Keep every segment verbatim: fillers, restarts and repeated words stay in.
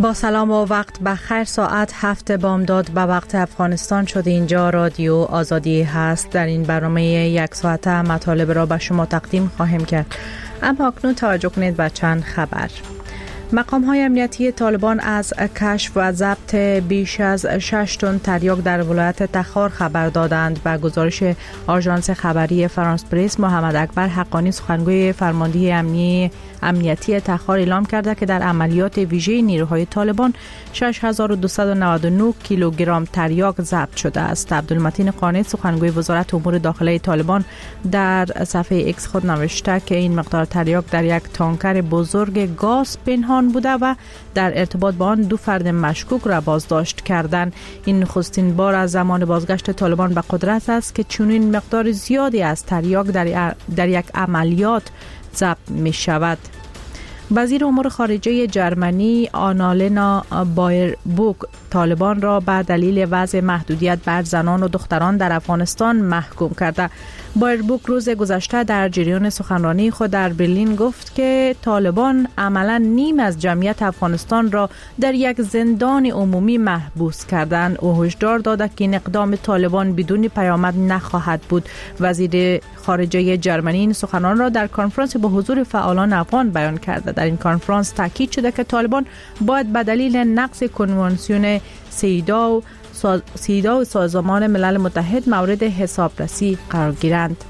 با سلام و وقت بخیر. ساعت هفت بامداد به وقت افغانستان شده. اینجا رادیو آزادی هست. در این برنامه یک ساعته مطالب را به شما تقدیم خواهیم کرد، اما اکنون توجه کنید به چند خبر. مقام های امنیتی طالبان از کشف و ضبط بیش از شش تن تریاک در ولایت تخار خبر دادند. به گزارش آژانس خبری فرانس پرس، محمد اکبر حقانی سخنگوی فرماندهی امنی امنیتی تخار اعلام کرده که در عملیات ویژه نیروهای طالبان شش هزار و دویست و نود و نه کیلوگرم تریاک ضبط شده است. عبدالمتین قانع سخنگوی وزارت امور داخلی طالبان در صفحه ایکس خود نوشته که این مقدار تریاک در یک تانکر بزرگ گاز پنهان بوده و در ارتباط با آن دو فرد مشکوک را بازداشت کردند. این نخستین بار از زمان بازگشت طالبان به قدرت است که چنین مقدار زیادی از تریاک در, در یک عملیات ضبط می شود. وزیر امور خارجه جرمنی آنالنا بایربوک طالبان را به دلیل وضع محدودیت بر زنان و دختران در افغانستان محکوم کرده. بایربوک روز گذشته در جریان سخنرانی خود در برلین گفت که طالبان عملا نیم از جمعیت افغانستان را در یک زندان عمومی محبوس کردند. او هشدار داد که این اقدام طالبان بدون پیامد نخواهد بود. وزیر خارجه جرمنی این سخنان را در کنفرانس با حضور فعالان افغان بیان کرده. در این کنفرانس تاکید شده که طالبان باید به دلیل نقض کنوانسیون سیداو سیداو سازمان ملل متحد مورد حسابرسی قرار گیرند.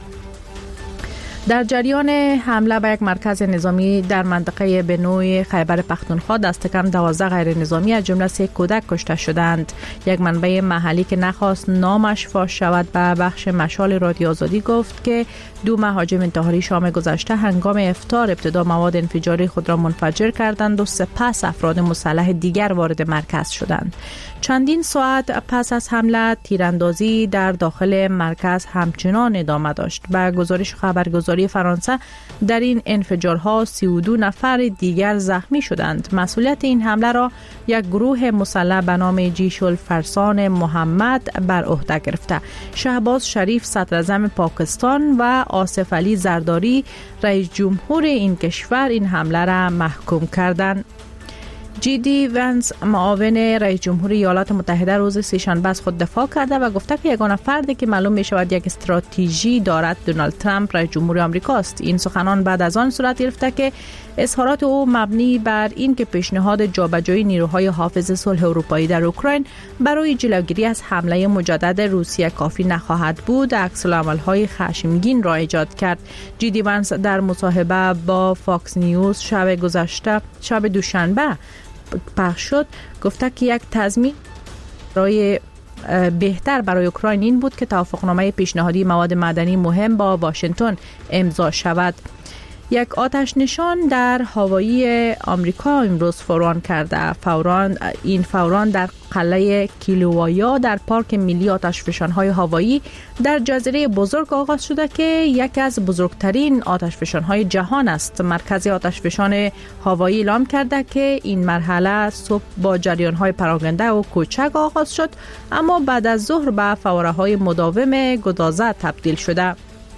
در جریان حمله به یک مرکز نظامی در منطقه بنوی خیبر پختونخوا دست کم دوازده غیر نظامی از جمله سه کودک کشته شدند. یک منبع محلی که نخواست نامش فاش شود به بخش مشال رادیو آزادی گفت که دو مهاجم انتحاری شام گذشته هنگام افطار ابتدا مواد انفجاری خود را منفجر کردند و سپس افراد مسلح دیگر وارد مرکز شدند. چندین ساعت پس از حمله تیراندازی در داخل مرکز همچنان ادامه داشت. به گزارش خبرگزاری فرانسه در این انفجارها سی و دو نفر دیگر زخمی شدند. مسئولیت این حمله را یک گروه مسلح به نام جیش الفرسان محمد بر عهده گرفته. شهباز شریف صدراعظم پاکستان و آصف علی زرداری رئیس جمهور این کشور این حمله را محکوم کردند. جی دی ونس معاون رئیس جمهور ایالات متحده روز سه‌شنبه از خود دفاع کرده و گفته که یگانه فردی که معلوم می شود یک استراتژی دارد دونالد ترامپ رئیس جمهور آمریکا است. این سخنان بعد از آن صورت گرفته که اظهارات او مبنی بر این که پیشنهاد جابجایی نیروهای حافظ صلح اروپایی در اوکراین برای جلوگیری از حمله مجدد روسیه کافی نخواهد بود، عکس‌العمل‌های خشمگین را ایجاد کرد. جی دی ونس در مصاحبه با فاکس نیوز شب گذشته شب دوشنبه پخش شد گفته که یک تضمین برای بهتر برای اوکراین این بود که توافقنامه پیشنهادی مواد معدنی مهم با واشنگتن امضا شود. یک آتش نشان در هوایی آمریکا امروز فوران کرده. فوران این فوران در قلعه کیلووایا در پارک ملی آتشفشان‌های هوایی در جزیره بزرگ آغاز شده که یکی از بزرگترین آتشفشان‌های جهان است. مرکز آتشفشان هوایی اعلام کرده که این مرحله صبح با جریان‌های پراکنده و کوچک آغاز شد، اما بعد از ظهر به فوره‌های مداوم گدازه تبدیل شده.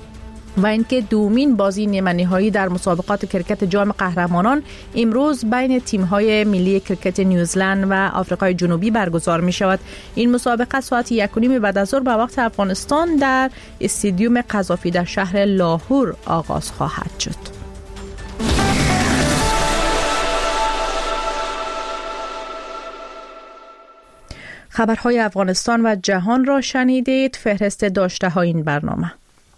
و اینکه دومین بازی نیمه نهایی در مسابقات کرکت جام قهرمانان امروز بین تیم‌های ملی کرکت نیوزلند و آفریقای جنوبی برگزار می شود. این مسابقه ساعت یک و نیم بعد از ظهر به وقت افغانستان در استادیوم قذافی در شهر لاهور آغاز خواهد شد. خبرهای افغانستان و جهان را شنیدید. فهرست داشته های این برنامه: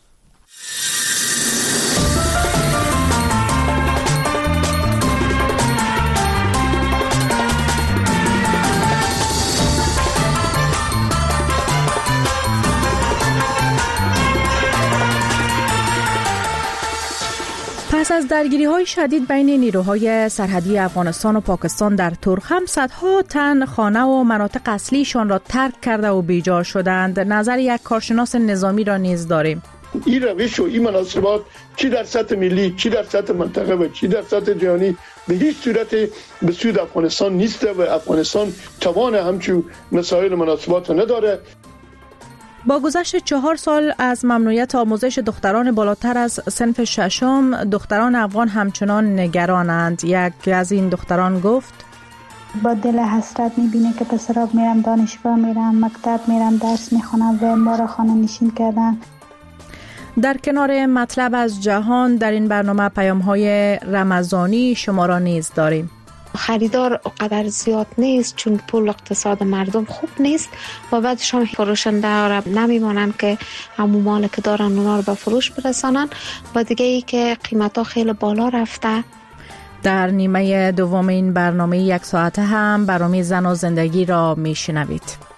پس از درگیری‌های شدید بین نیروهای سرحدی افغانستان و پاکستان در تورخم، صدها تن خانه و مناطق اصلیشان را ترک کرده و بیجار شدند. نظر یک کارشناس نظامی را نیز داریم. این روش و این مناسبات چی در سطح ملی، چی در سطح منطقه و چی در سطح جهانی به هیچ صورت به سود افغانستان نیست و افغانستان توان همچون مسائل مناسبات نداره. با گذشت چهار سال از ممنوعیت آموزش دختران بالاتر از صنف ششم، دختران افغان همچنان نگرانند. یک از این دختران گفت: با دل حسرت میبینه که پسرا میرم دانشگاه، میرم مکتب، میرم درس میخونم و ما را خانه نشین کردن. در کنار مطلب از جهان در این برنامه پیام‌های رمضانی شما را نیز داریم. خریدار قدر زیاد نیست چون پول اقتصاد مردم خوب نیست و بعدش هم فروشنده ها نمیمانن که همون مال که دارن اونا رو به فروش برسانن و دیگه ای که قیمت ها خیلی بالا رفته. در نیمه دوم این برنامه یک ساعته هم برنامه زن و زندگی را میشنوید.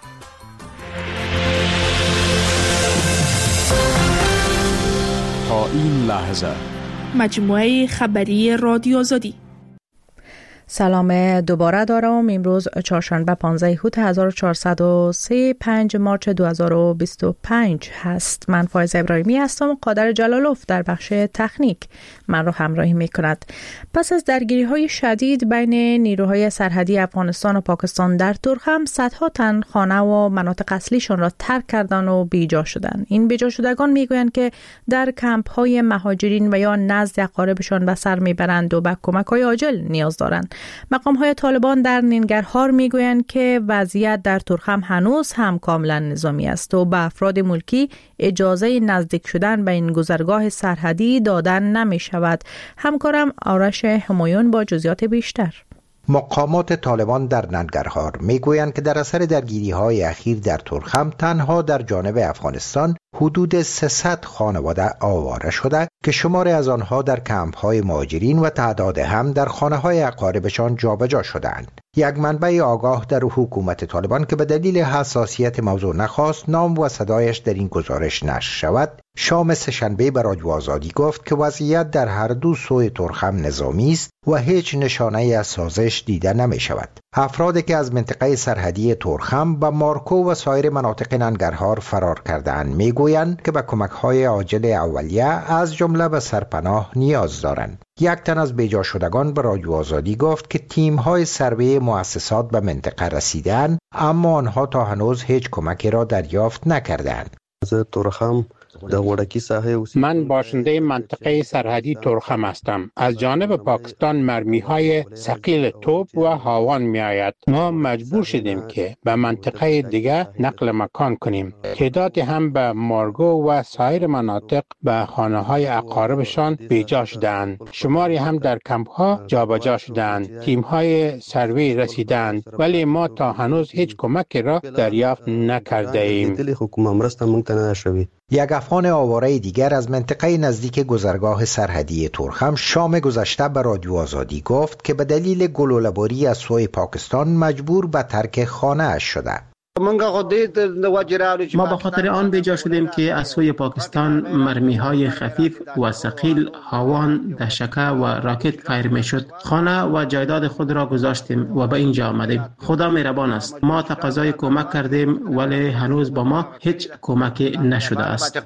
تا این لحظه مجموعه خبری رادیو آزادی. سلام دوباره دارم. امروز چهارشنبه پانزده اوت هزار و چهارصد و سه، پنج مارچ دو هزار و بیست و پنج هست. من فایز ابراهیمی هستم و قادر جلالوف در بخش تکنیک من رو همراهی می کند. پس از درگیری های شدید بین نیروهای سرحدی افغانستان و پاکستان در تورخم، صدها تن خانه و مناطق اصلیشان را ترک کردند و بیجا شدند. این بیجا شدگان می گویند که در کمپ های مهاجرین و یا نزد اقاربشان به سر می برند و به کمک های عاجل نیاز دارند. مقام‌های طالبان در ننگرهار میگویند که وضعیت در تورخم هنوز هم کاملا نظامی است و به افراد ملکی اجازه نزدیک شدن به این گذرگاه سرحدی دادن نمی شود. همکارم آرش همایون با جزئیات بیشتر. مقامات طالبان در ننگرهار میگویند که در اثر درگیری‌های اخیر در تورخم تنها در جانب افغانستان حدود سیصد خانواده آواره شده که شماری از آنها در کمپ‌های مهاجرین و تعداد هم در خانه‌های اقاربشان جابجا شدند. یک منبع آگاه در حکومت طالبان که به دلیل حساسیت موضوع نخواست نام و صدایش در این گزارش نشر شود، شام سه‌شنبه به رادیو آزادی گفت که وضعیت در هر دو سوی تورخم نظامی است و هیچ نشانه از سازش دیده نمی شود. افرادی که از منطقه سرحدی تورخم به مارکو و سایر مناطق ننگرهار فرار کردند میگویند که به کمک‌های عاجل اولیه از جمله به سرپناه نیاز دارند. یک تن از بیجا شدگان به رادیو آزادی گفت که تیم‌های سروی مؤسسات به منطقه رسیدند اما آنها تا هنوز هیچ کمکی را دریافت نکردند. از تورخم من باشنده منطقه سرحدی تورخم هستم. از جانب پاکستان مرمی‌های ثقیل توپ و هاوان می‌آید. ما مجبور شدیم که به منطقه دیگر نقل مکان کنیم. تعدادی هم به مارگو و سایر مناطق به خانه‌های اقاربشان بیجا شدند. شماری هم در کمپ‌ها جابجا شدند. تیم‌های سروی رسیدند ولی ما تا هنوز هیچ کمکی را دریافت نکرده ایم. یک افغان آواره دیگر از منطقه نزدیک گذرگاه سرحدی تورخم شام گذشته به رادیو آزادی گفت که به دلیل گلوله‌باری از سوی پاکستان مجبور به ترک خانه اش شده. ما به خاطر آن بیجا شدیم که از سوی پاکستان مرمی‌های خفیف و ثقیل، هاوان، دشکه و راکت فایر می‌شد. خانه و جایداد خود را گذاشتیم و به اینجا آمدیم. خدا مهربان است. ما تقاضای کمک کردیم ولی هنوز با ما هیچ کمکی نشده است.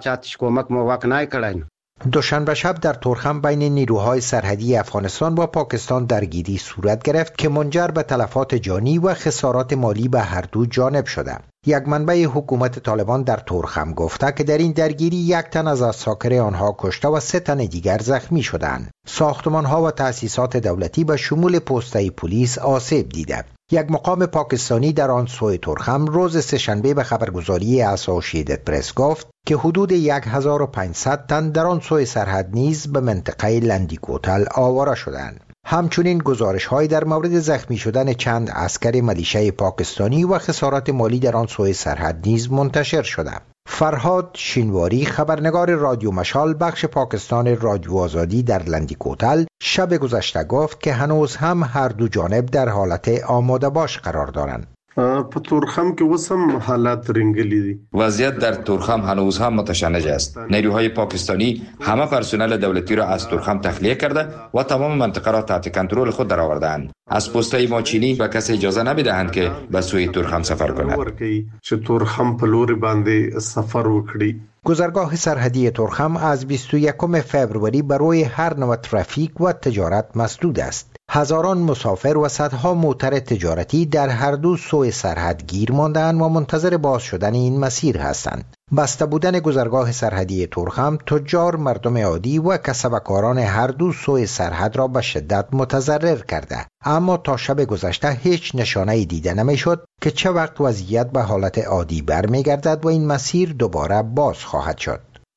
دوشنبه شب در تورخم بین نیروهای سرحدی افغانستان و پاکستان درگیری صورت گرفت که منجر به تلفات جانی و خسارات مالی به هر دو جانب شده. یک منبع حکومت طالبان در تورخم گفته که در این درگیری یک تن از عساکر آنها کشته و سه تن دیگر زخمی شدند. ساختمان‌ها و تأسیسات دولتی به شمول پست‌های پلیس آسیب دیده. یک مقام پاکستانی در آن سوی تورخم روز سه‌شنبه به خبرگزاری اسوسییتد پرس گفت که حدود هزار و پانصد تن در آن سوی سرحد نیز به منطقه لندیکوتل آواره شدند. همچنین گزارش‌هایی در مورد زخمی شدن چند عسکر ملیشه پاکستانی و خسارات مالی در آن سوی سرحد نیز منتشر شده. فرهاد شینواری خبرنگار رادیو مشال بخش پاکستان رادیو آزادی در لندیکوتل شب گذشته گفت که هنوز هم هر دو جانب در حالت آماده باش قرار دارند. په تورخم کې وسم حالات رنگلی دي. وضعیت در تورخم هنوز هم متشنج است. نیروهای پاکستانی همه پرسنل دولتی را از تورخم تخلیه کرده و تمام منطقه را تحت کنترل خود درآوردند. از پست‌های ماچینی به کسی اجازه نمیدهند که به سوی تورخم سفر کند. چې تورخم په لور باندې سفر وکړي. گذرگاه سرحدی تورخم از بیست و یکم فوریه برای هر نوع ترافیک و تجارت مسدود است. هزاران مسافر و صدها موتر تجارتی در هر دو سوی سرحد گیر مانده‌اند و منتظر باز شدن این مسیر هستند. بسته بودن گذرگاه سرحدی تورخم تجار، مردم عادی و کسبکاران هر دو سوی سرحد را به شدت متضرر کرده، اما تا شب گذشته هیچ نشانه‌ای دیده نمی‌شد که چه وقت وضعیت به حالت عادی برمیگردد و این مسیر دوباره باز خواهد شد.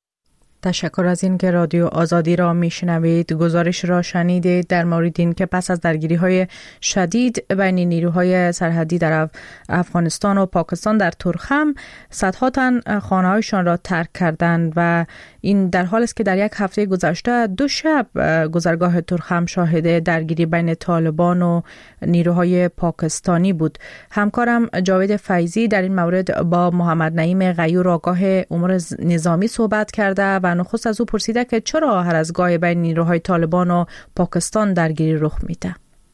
تشکر از این که رادیو آزادی را میشنوید. گزارش را شنیدید در مورد این که پس از درگیری های شدید بین نیروهای سرحدی در افغانستان و پاکستان در تورخم، صدها تن خانه هایشان را ترک کردند و این در حال است که در یک هفته گذشته دو شب گذرگاه تورخم شاهد درگیری بین طالبان و نیروهای پاکستانی بود. همکارم جاوید فیضی در این مورد با محمد نعیم غیور آگاه امور نظامی صحبت کرده و نخست از او پرسیده که چرا هر از گاهی بین نیروهای طالبان و پاکستان درگیری رخ میده.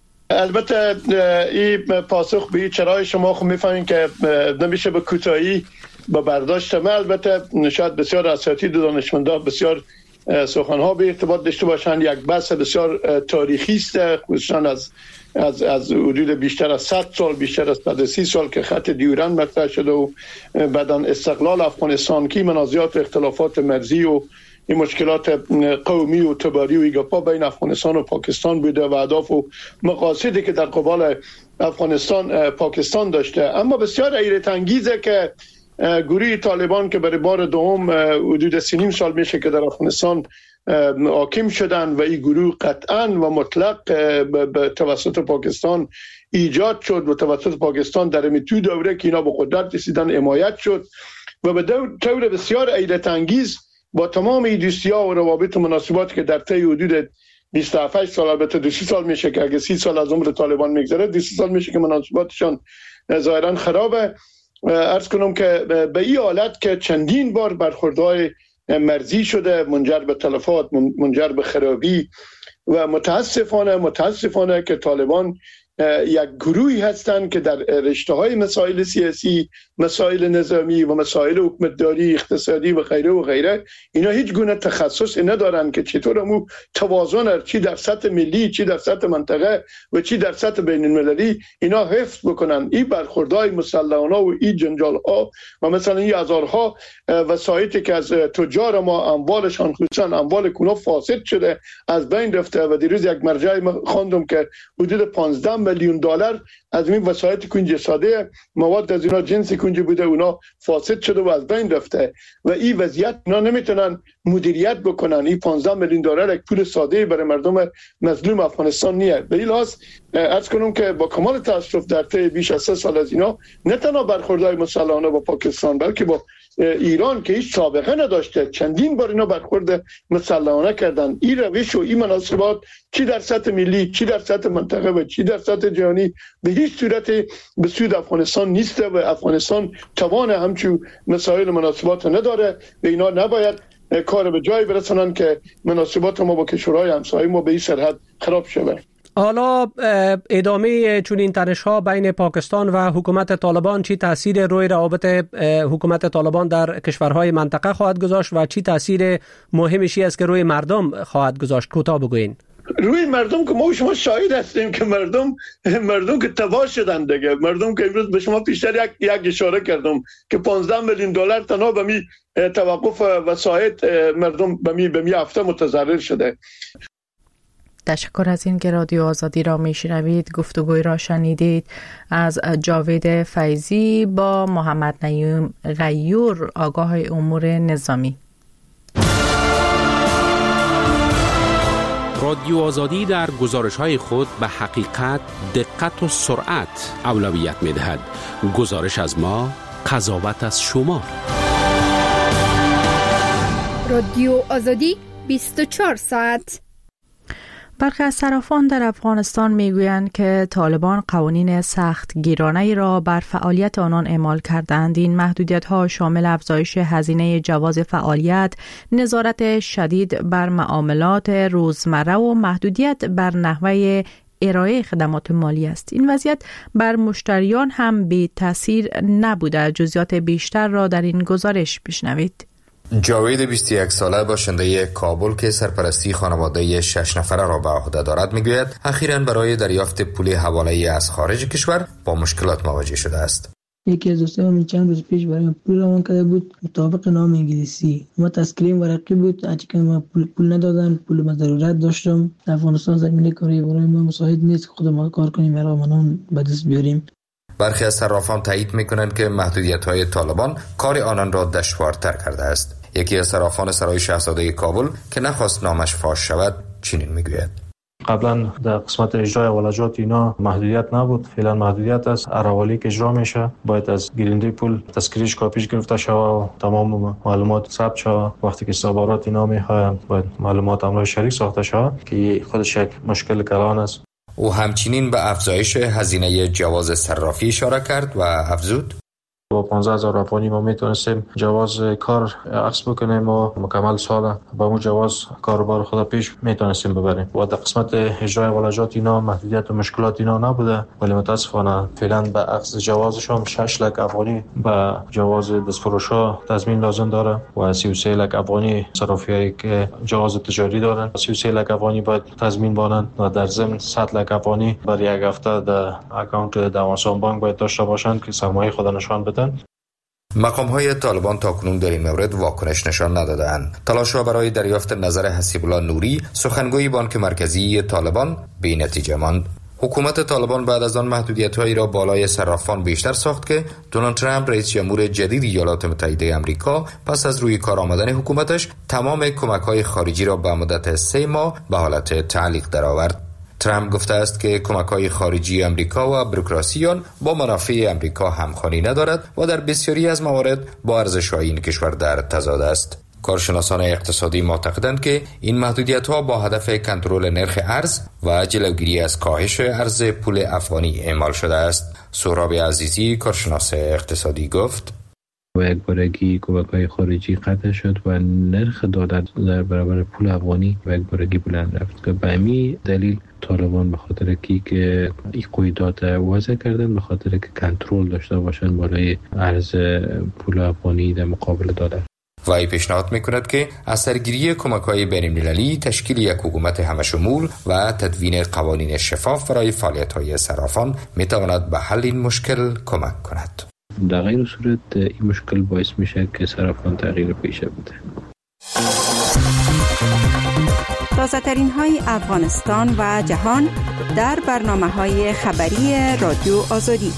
البته این پاسخ به چرای شما خب میفهمین که نمیشه به کوتاهی با برداشت. من البته شاید بسیار اساتید و دانشمندان بسیار سخنها به ارتباط داشته باشند. یک بحث بسیار تاریخی است، خصوصا از از از حدود بیشتر از صد سال، بیشتر از صد و سی سال که خط دیورند مطرح شده و بعداً استقلال افغانستان که منازعات و اختلافات مرزی و این مشکلات قومی و تباری و ایگاپا بین افغانستان و پاکستان بوده و اهداف و مقاصدی که در قبال افغانستان پاکستان داشته. اما بسیار حیرت انگیزه که گروه طالبان که برای بار دوم حدود سی نیم سال میشه که در افغانستان حاکم شدن و این گروه قطعاً و مطلق به توسط پاکستان ایجاد شد و توسط پاکستان در میتو دوره که اینا به قدرت رسیدن حمایت شد و به طور بسیار حیرت انگیز با تمام این دوستی‌ها و روابط و مناسبات که در طی حدود بیست و هفت سال، البته دو سی سال میشه که اگه سی سال از عمر طالبان میگذره، دو سی سال میشه که مناسباتشان ظاهراً خرابه. عرض کنم که به این حالت که چندین بار برخوردهای مرزی شده، منجر به تلفات، منجر به خرابی و متاسفانه متاسفانه که طالبان یک گروهی هستند که در رشته‌های مسائل سیاسی، مسائل نظامی و مسائل حکومتداری، اقتصادی و غیره و غیره اینا هیچ گونه تخصصی ندارن که چطور امو توازن چی در سطح ملی، چی در سطح منطقه و چی در سطح بین المللی اینا حفظ بکنن. این برخوردهای مسلحانه و این جنجال‌ها و مثلا این هزارها وسایتی که از تجار ما اموالشان خصوصا اموال کونا فاسد شده از بین رفته و دیروز یک مرجع خواندم که حدود پانزده میلیون دلار از این وسایت کنج ساده مواد از اینا جنسی کنج بوده اونا فاسد شده و از بین رفته و این وضعیت اینا نمیتونن مدیریت بکنن. این پانزده میلیون دلار یک پول ساده برای مردم مظلوم افغانستان نیست. به این لحاظ عرض کنم که با کمال تاسف در طی بیش از سه سال از اینا نه تنها برخوردهای مسلحانه با پاکستان بلکه با ایران که هیچ سابقه نداشته چندین بار اینا برخورد مسلحانه کردن. این روش و این مناسبات چی در سطح ملی، چی در سطح منطقه و چی در سطح جهانی به هیچ صورت به سود افغانستان نیست و افغانستان توان همچون مسائل مناسبات نداره و اینا نباید کار به جای برسونن که مناسبات ما با کشورهای همسایه ما به این سرحد خراب شود. حالا ادامه چون این تنش‌ها بین پاکستان و حکومت طالبان چی تاثیر روی روابط حکومت طالبان در کشورهای منطقه خواهد گذاشت و چی تاثیر مهمشی است که روی مردم خواهد گذاشت؟ کوتاه بگوین. روی مردم که ما شما شاهد هستیم که مردم مردم که تباه شدن دیگه. مردم که امروز به شما پیشتر یک یک اشاره کردم که پانزده میلیون دلار تنها به می توقف وسایت مردم به می به می هفته متضرر شده. تشکر از این که رادیو آزادی را میشنوید. گفتگوی را شنیدید از جاوید فیضی با محمد نعیم غیور آگاه امور نظامی. رادیو آزادی در گزارش‌های خود به حقیقت، دقت و سرعت اولویت می‌دهد. گزارش از ما، قضاوت از شما. رادیو آزادی بیست و چهار ساعت. برخی از صرافان در افغانستان میگویند که طالبان قوانین سخت گیرانه‌ای را بر فعالیت آنان اعمال کردند. این محدودیت‌ها شامل افزایش هزینه جواز فعالیت، نظارت شدید بر معاملات روزمره و محدودیت بر نحوه ارائه خدمات مالی است. این وضعیت بر مشتریان هم بی تاثیر نبوده. جزئیات بیشتر را در این گزارش بشنوید. جاوید بیست و یک ساله باشنده کابل که سرپرستی خانواده شش نفره را به عهده دارد میگوید اخیراً برای دریافت پول حواله‌ای از خارج کشور با مشکلات مواجه شده است. یکی از دوستانم چند روز پیش برای من پول روان کرده بود مطابق نام انگلیسی، ما تسکریم ورقی بود، هرچی که ما پول پول ندادن، پول ما ضرورت داشتم. در افغانستان زمین کاری برای ما مساعد نیست که خود ما کار کنیم مرا منان به دست بیاریم. برخی از صرافان تایید میکنند که محدودیت‌های طالبان کار آنان را دشوارتر کرده است. یکی از صرافان سرای شاهزاده کابل که نخواست نامش فاش شود چنین میگوید: قبلا در قسمت اجرای ولجات اینا محدودیت نبود، فعلا محدودیت است. اراوالی که اجرا میشه باید از گیرنده پول تذکریش کاپیش گرفته شود، تمام معلومات ثبت شود. وقتی که استخبارات اینا میخواین باید معلومات همراه شریک ساخته شود که خودش یک مشکل کلان است. او همچنین به افزایش هزینه جواز صرافی اشاره کرد و افزود: با پانزده هزار افغانی ما میتونستیم جواز کار عکس بکنیم و مکمل سال با اون جواز کاروبار خود پیش میتونستیم ببریم. و در قسمت اجرای ولجات اینا محدودیت و مشکلات اینا نبوده، ولی متاسفانه فعلا به عکس جوازشون شش لک افغانی به جواز دستفروشا تضمین لازم داره و سی و سه لک افغانی صرافیایی که جواز تجاری دارن سی و سه لک افغانی باید تضمین بانند و در ضمن صد لک افغانی برای یک هفته در اکانت دواسان بانک باید داشته باشند که سرمایه خود نشان بدن. مقام‌های طالبان تاکنون در این مورد واکنش نشان ندادند. تلاش‌ها برای دریافت نظر حسیب الله نوری، سخنگوی بانک مرکزی طالبان، بی نتیجه ماند. حکومت طالبان بعد از آن محدودیت‌هایی را بالای صرافان بیشتر ساخت که دونالد ترامپ رئیس جمهور جدید ایالات متحده آمریکا پس از روی کار آمدن حکومتش تمام کمک‌های خارجی را به مدت سه ماه به حالت تعلیق درآورد. ترامپ گفته است که کمک‌های خارجی آمریکا و بوروکراسی آن با منافع آمریکا همخوانی ندارد و در بسیاری از موارد با ارزش‌های این کشور در تضاد است. کارشناسان اقتصادی معتقدند که این محدودیت‌ها با هدف کنترل نرخ ارز و جلوگیری از کاهش ارز پول افغانی اعمال شده است. سهراب عزیزی، کارشناس اقتصادی، گفت: و یک بارگی کمک‌های خارجی قطع شد و نرخ دولت در برابر پول افغانی و یک بارگی بلند رفت که به همین دلیل طالبان به خاطر کی که این قیودات وضع کردن، به خاطر که کنترل داشته باشن بالای ارز پول افغانی در مقابل دلار. وی پیشنهاد میکند که اثرگیری کمک‌های بین‌المللی، تشکیل یک حکومت همشمول و تدوین قوانین شفاف برای فعالیت‌های صرافان میتواند به حل این مشکل کمک کند. در غیر صورت این مشکل باعث میشه که صرافان تغییر پیشه بده. تازه ترین های افغانستان و جهان در برنامه های خبری رادیو آزادی.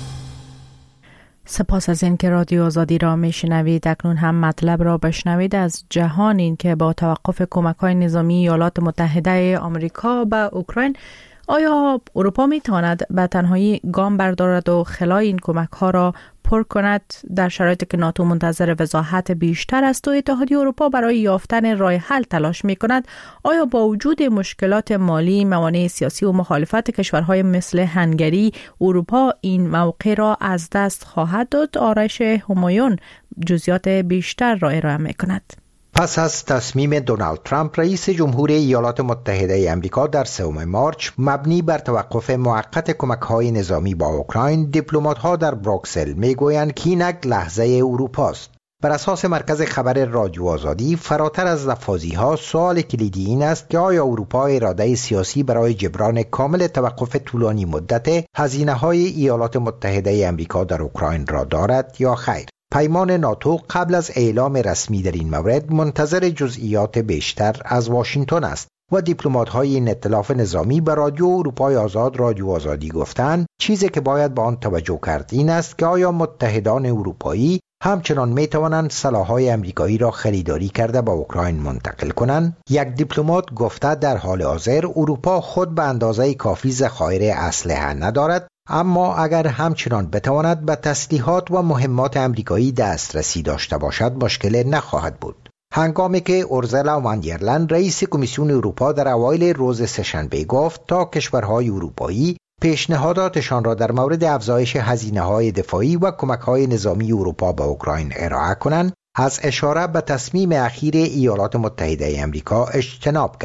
سپاس از این که رادیو آزادی را میشنوید. اکنون هم مطلب را بشنوید از جهان. این که با توقف کمک های نظامی ایالات متحده آمریکا به اوکراین، آیا اروپا می تواند به تنهایی گام بردارد و خلای این کمک ها را پر کند در شرایطی که ناتو منتظر وضاحت بیشتر است و اتحادیه اروپا برای یافتن راه حل تلاش می کند؟ آیا با وجود مشکلات مالی، موانع سیاسی و مخالفت کشورهای مثل هنگری، اروپا این موقع را از دست خواهد داد؟ آرش همایون جزئیات بیشتر را ارائه می کند. پس از تصمیم دونالد ترامپ رئیس جمهور ایالات متحده آمریکا در سوم مارچ مبنی بر توقف موقت کمک‌های نظامی با اوکراین، دیپلمات‌ها در بروکسل میگویند که اینک لحظه اروپاست. بر اساس مرکز خبر رادیو آزادی، فراتر از لفاظی‌ها سوال کلیدی این است که آیا اروپا اراده سیاسی برای جبران کامل توقف طولانی مدت هزینه‌های ایالات متحده آمریکا در اوکراین را دارد یا خیر؟ پیمان ناتو قبل از اعلام رسمی در این مورد منتظر جزئیات بیشتر از واشنگتن است و دیپلمات‌های این ائتلاف نظامی به رادیو اروپای آزاد رادیو آزادی گفتند چیزی که باید به آن توجه کرد این است که آیا متحدان اروپایی همچنان می توانند سلاح‌های آمریکایی را خریداری کرده به اوکراین منتقل کنند. یک دیپلمات گفته در حال حاضر اروپا خود به اندازه کافی ذخایر اسلحه ندارد، اما اگر همچنان بتواند به تسلیحات و مهمات آمریکایی دسترسی داشته باشد مشکل نخواهد بود. هنگامی که اورزلا وان در لین رئیس کمیسیون اروپا در اوایل روز سه‌شنبه گفت تا کشورهای اروپایی پیشنهاداتشان را در مورد افزایش هزینه‌های دفاعی و کمک‌های نظامی اروپا به اوکراین ارائه کنند، از اشاره به تصمیم اخیر ایالات متحده آمریکا اجتناب کرد.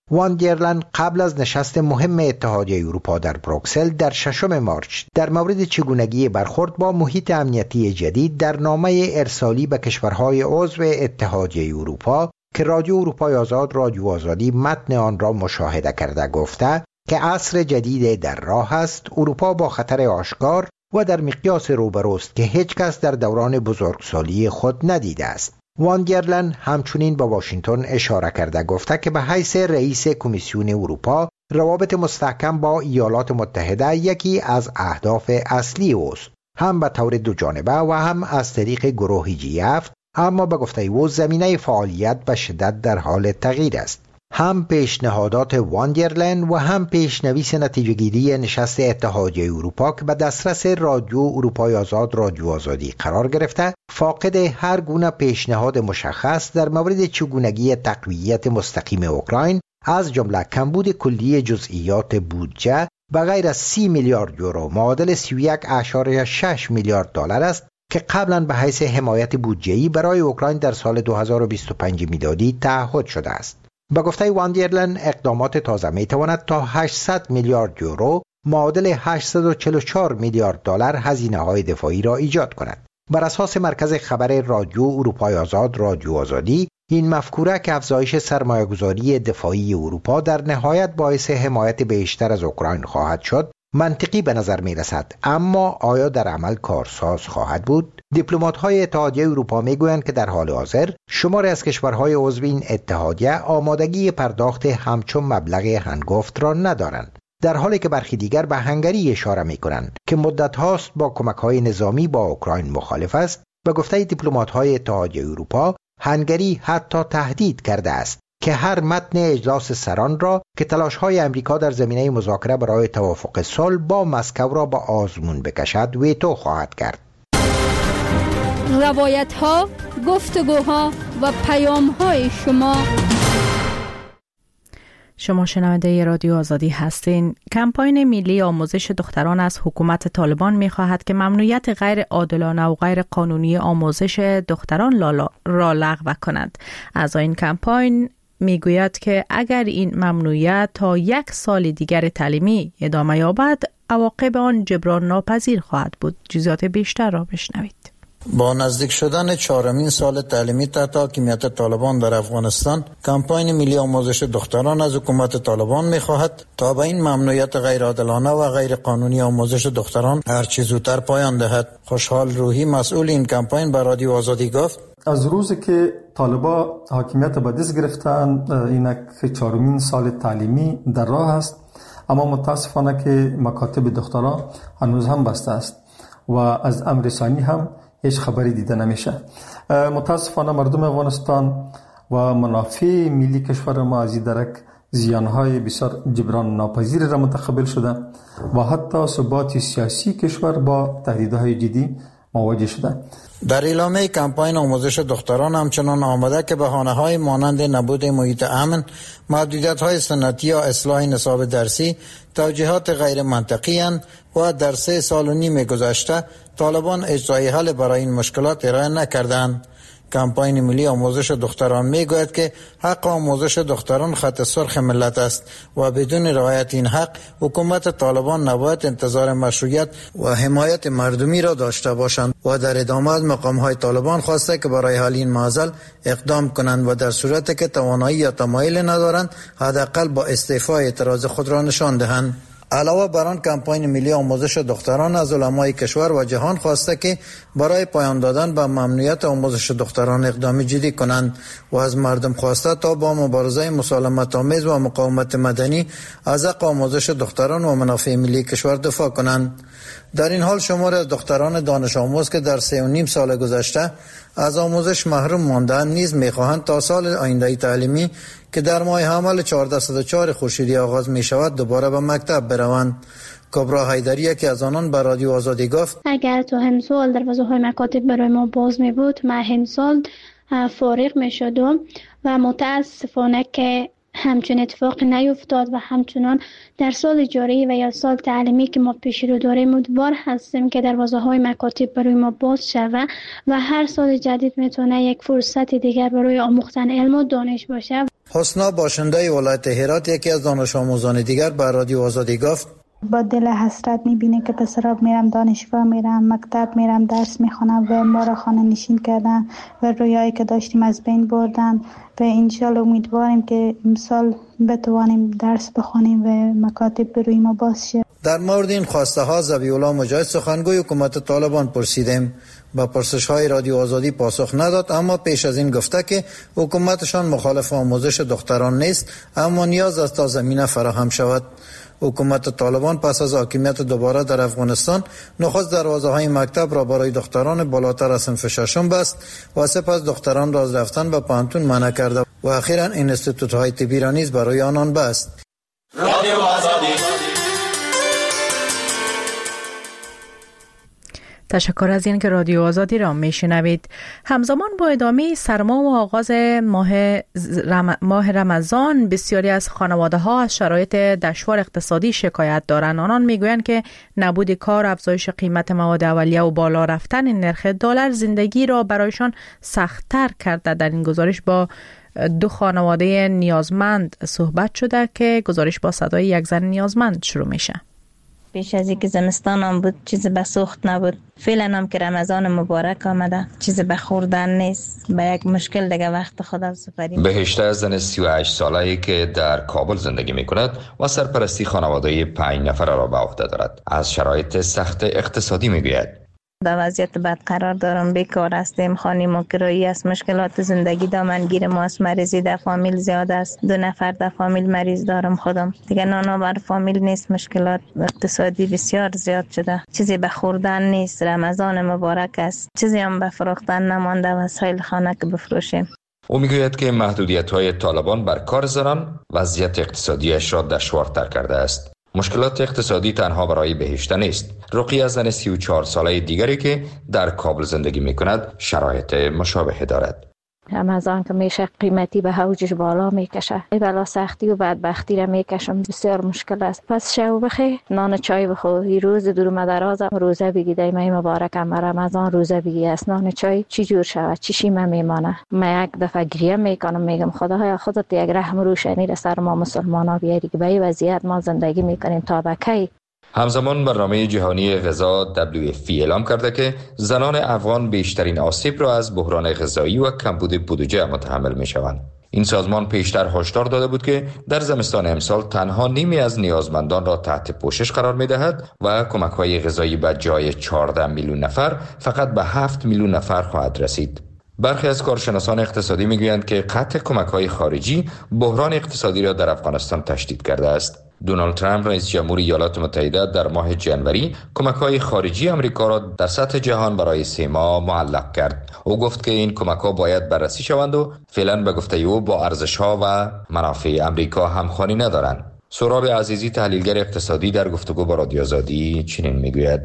وان دیرلن قبل از نشست مهم اتحادیه اروپا در بروکسل در ششم مارچ در مورد چگونگی برخورد با محیط امنیتی جدید در نامه ارسالی به کشورهای عضو اتحادیه اروپا که رادیو اروپای آزاد رادیو آزادی متن آن را مشاهده کرده گفته که عصر جدید در راه است. اروپا با خطر آشکار و در مقیاس روبروست که هیچ کس در دوران بزرگسالی خود ندیده است. وان دیرلن همچنین با واشنگتن اشاره کرده گفته که به حیث رئیس کمیسیون اروپا روابط مستحکم با ایالات متحده یکی از اهداف اصلی اوست، هم به طور دو جانبه و هم از طریق گروه جی هفت، اما به گفته او زمینه فعالیت به شدت در حال تغییر است. هم پیشنهادات وان دیرلن و هم پیشنویس نتیجه‌گیری نشست اتحادیه اروپا که به دسترس رادیو اروپای آزاد رادیو آزادی قرار گرفته فاقد هر گونه پیشنهاد مشخص در مورد چگونگی تقویت مستقیم اوکراین از جمله کمبود کلی جزئیات بودجه به غیر از سی میلیارد یورو معادل سی و یک اشاره شش میلیارد دلار است که قبلا به حیث حمایت بودجه‌ای برای اوکراین در سال دو هزار و بیست و پنج میلادی تعهد شده است. با گفته وان دیرلن اقدامات تازه می تواند تا هشتصد میلیارد یورو معادل هشتصد و چهل و چهار میلیارد دلار هزینه های دفاعی را ایجاد کند. بر اساس مرکز خبر رادیو اروپای آزاد رادیو آزادی این مفکوره که افزایش سرمایه‌گذاری دفاعی اروپا در نهایت باعث حمایت بیشتر از اوکراین خواهد شد منطقی به نظر می رسد، اما آیا در عمل کارساز خواهد بود؟ دیپلمات‌های اتحادیه اروپا میگویند که در حال حاضر شماری از کشورهای عضو این اتحادیه آمادگی پرداخت همچون مبلغ هنگفت را ندارند، در حالی که برخی دیگر به هنگری اشاره می‌کنند که مدت هاست با کمک‌های نظامی با اوکراین مخالف است. به گفته دیپلمات‌های اتحادیه اروپا هنگری حتی تهدید کرده است که هر متن اجلاس سران را که تلاش‌های امریکا در زمینه مذاکره برای توافق صلح با مسکو را با آزمون بکشد ویتو خواهد کرد. روایت‌ها، گفتگوها و پیام‌های شما شما شنونده رادیو آزادی هستین. کمپاین ملی آموزش دختران از حکومت طالبان می خواهد که ممنوعیت غیر عادلانه و غیر قانونی آموزش دختران را لغو کند. از این کمپاین می گوید که اگر این ممنوعیت تا یک سال دیگر تعلیمی ادامه یابد، عواقب آن جبران ناپذیر خواهد بود. جزئیات بیشتر را بشنوید. با نزدیک شدن چهارمین سال تعلیمی تحت حاکمیت طالبان در افغانستان، کمپاین ملی آموزش دختران از حکومت طالبان می‌خواهد تا به این ممنوعیت غیرعادلانه و غیر قانونی آموزش دختران هرچه زودتر پایان دهد. خوشحال روحی مسئول این کمپاین به رادیو آزادی گفت: از روزی که طالبا حاکمیت به دست گرفتن، اینک چهارمین سال تعلیمی در راه است، اما متاسفانه که مکاتب دختران هنوز هم بسته است و از امر ثانی هم هیچ خبری دیده نمیشه. متاسفانه مردم افغانستان و منافع ملی کشور ما از این درک زیانهای بسیار جبران ناپذیر را متقبل شده و حتی ثبات سیاسی کشور با تهدیدهای جدی مواجه شده. در اعلامیه کمپاین آموزش دختران همچنان آمده که بهانه‌های مانند نبود محیط امن، محدودیت‌های سنتی یا اصلاح نصاب درسی توجیهات غیر منطقی اند و در سه سال و نیم گذشته طالبان اجرای حل برای این مشکلات ارائه نکردند. کمپاین ملی آموزش دختران میگوید که حق آموزش دختران خط سرخ ملت است و بدون رعایت این حق حکومت طالبان نباید انتظار مشروعیت و حمایت مردمی را داشته باشند و در ادامه از مقام‌های طالبان خواسته که برای حل این معضل اقدام کنند و در صورتی که توانایی یا تمایل ندارند حداقل با استعفای اعتراض خود را نشان دهند. علاوه بر آن کمپاین ملی آموزش دختران از علمای کشور و جهان خواسته که برای پایان دادن به ممنوعیت آموزش دختران اقدام جدی کنند و از مردم خواسته تا با مبارزه مسالمت آمیز و مقاومت مدنی از حق آموزش دختران و منافع ملی کشور دفاع کنند. در این حال شمار از دختران دانش آموز که در سه و نیم سال گذشته از آموزش محروم ماندند نیز می‌خواهند تا سال آینده تعلیمی که در ماه حمل چهارصد و چهار خورشیدی آغاز می شود دوباره به مکتب بروند. کبرا حیدریه که از آنان به رادیو آزادی گفت: اگر تو همسال دروازه‌های مکاتب برای ما باز می بود، ما همسال فارغ می شدم و متاسفانه که همچون اتفاق نیفتاد و همچنان در سال جاری و یا سال تعلیمی که ما پیش رو داریم امیدوار هستیم که دروازه‌های مکاتب برای ما باز شود و هر سال جدید میتونه یک فرصت دیگر برای آموختن علم و دانش باشه. حسنا باشنده ولایت هرات یکی از دانش آموزان دیگر به رادیو آزادی گفت با دل حسرت میبینه که پسرا میرم دانشگاه، میرم مکتب، میرم درس میخونم و ما را خانه نشین کردن و رویایی که داشتیم از بین بردن و انشالله امیدواریم که امسال بتوانیم درس بخونیم و مکاتب بروی ما باز شه. در مورد این خواسته ها ذبیح‌الله مجاهد سخنگوی حکومت طالبان پرسیدیم. با پرسش های رادیو آزادی پاسخ نداد، اما پیش از این گفته که حکومتشان مخالف آموزش دختران نیست، اما نیاز است تا زمینه فراهم شود. حکومت طالبان پس از حاکمیت دوباره در افغانستان نخست دروازه های مکتب را برای دختران بالاتر از صنف ششم بست و سپس دختران را از رفتن به پانتون منع کرده و اخیراً اینستیتوت های طبی را نیز برای آنان بست. رادیو آزادی. تشکر از این که رادیو آزادی را میشنوید. همزمان با ادامه سرما و آغاز ماه, رم... ماه رمضان بسیاری از خانواده ها از شرایط دشوار اقتصادی شکایت دارند. آنان میگویند که نبود کار، افزایش قیمت مواد اولیه و بالا رفتن نرخ دلار زندگی را برایشان سخت‌تر کرده. در این گزارش با دو خانواده نیازمند صحبت شده که گزارش با صدای یک زن نیازمند شروع میشه. پیش از اینکه زمستان هم بود چیز به سوخت نبود، فعلا هم که رمضان مبارک آمده چیز به خوردن نیست، به یک مشکل دیگه وقت خدا سپریم. بهشته زن سی و هشت ساله‌ای که در کابل زندگی می‌کند و سرپرستی خانواده پنج نفره را به عهده دارد از شرایط سخت اقتصادی میگوید. در وضعیت بد قرار دارم، بیکار هستیم، خانه ما کرایی است، مشکلات زندگی دامنگیر ما است، مریضی در فامیل زیاد است، دو نفر در فامیل مریض دارم خودم، دیگه نانا بر فامیل نیست، مشکلات اقتصادی بسیار زیاد شده، چیزی به خوردن نیست، رمضان مبارک است، چیزی هم به فروختن نمانده، وسایل خانه که بفروشیم. او میگوید که محدودیت‌های طالبان بر کار زنان وضعیت اقتصادیش را دشوارتر کرده است. مشکلات اقتصادی تنها برای بهشته نیست. رقیه زن سی و چهار ساله دیگری که در کابل زندگی می کند شرایط مشابه دارد. رمضان که میشه قیمتی به اوجش بالا میکشه، ای بلا سختی و بدبختی را میکشم، بسیار مشکل است. پس شب بخیر، نان چای بخور، این روز دور درازم روزه بگی، دای مبارکم رمضان روزه بگی است، نان چای چی جور شود، چی شیمه میمانه. من یک دفعه گریه میکنم، میگم خدایا خودت یک رحم روشنی را سر ما مسلمانا بیاری که به این وضعیت ما زندگی میکنیم تا به کی. همزمان برنامه جهانی غذا دبلیو اف پی اعلام کرده که زنان افغان بیشترین آسیب را از بحران غذایی و کمبود بودجه متحمل می شوند. این سازمان پیشتر هشدار داده بود که در زمستان امسال تنها نیمی از نیازمندان را تحت پوشش قرار می دهد و کمک‌های غذایی به جای چهارده میلیون نفر فقط به هفت میلیون نفر خواهد رسید. برخی از کارشناسان اقتصادی میگویند که قطع کمک‌های خارجی بحران اقتصادی را در افغانستان تشدید کرده است. دونالد ترامپ رئیس جمهور ایالات متحده در ماه ژانویه کمک‌های خارجی آمریکا را در سطح جهان برای سه ماه معلق کرد. او گفت که این کمک‌ها باید بررسی شوند و فعلا به گفته او با ارزش‌ها و منافع آمریکا همخوانی ندارند. سهراب عزیزی تحلیلگر اقتصادی در گفتگو با رادیو آزادی چنین میگوید: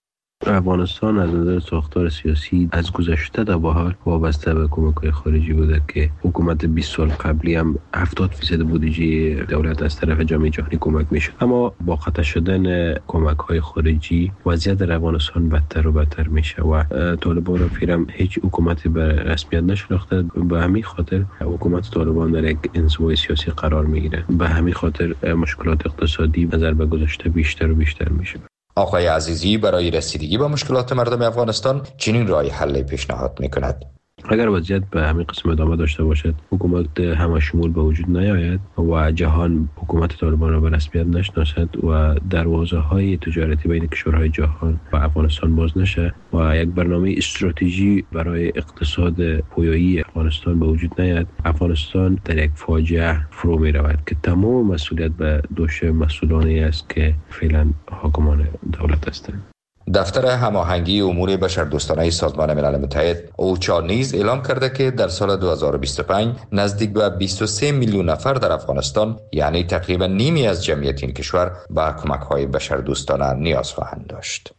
افغانستان از نظر ساختار سیاسی از گذشته تا به حال وابسته به کمک‌های خارجی بوده که حکومت بیست سال قبلی هم هفتاد درصد بودجه دولت از طرف جامعه جهانی کمک میشه، اما با قطع شدن کمک‌های خارجی وضعیت در افغانستان بدتر و بدتر میشه و طالبان را فیرم هیچ حکومتی به رسمیت نشناخته. به همین خاطر حکومت طالبان در یک انزوای سیاسی قرار میگیره، به همین خاطر مشکلات اقتصادی نظر به گذشته بیشتر و بیشتر میشه. آقای عزیزی برای رسیدگی به مشکلات مردم افغانستان چنین راه حل پیشنهاد میکند: اگر وضعیت به همین قسم ادامه داشته باشد، حکومت همه شمول به وجود نیاید و جهان حکومت طالبان را به رسمیت نشناسد و دروازه های تجارتی بین کشورهای جهان و افغانستان باز نشه و یک برنامه استراتژی برای اقتصاد پویایی افغانستان به وجود نیاید، افغانستان در یک فاجعه فرو می رود که تمام مسئولیت به دوش مسئولانی است که فعلا حاکمان دولت هستند. دفتر هماهنگی امور بشردوستانه سازمان ملل متحد اوچا نیز اعلام کرده که در سال دو هزار و بیست و پنج نزدیک به بیست و سه میلیون نفر در افغانستان، یعنی تقریبا نیمی از جمعیت این کشور، به کمک‌های بشردوستانه نیاز خواهند داشت.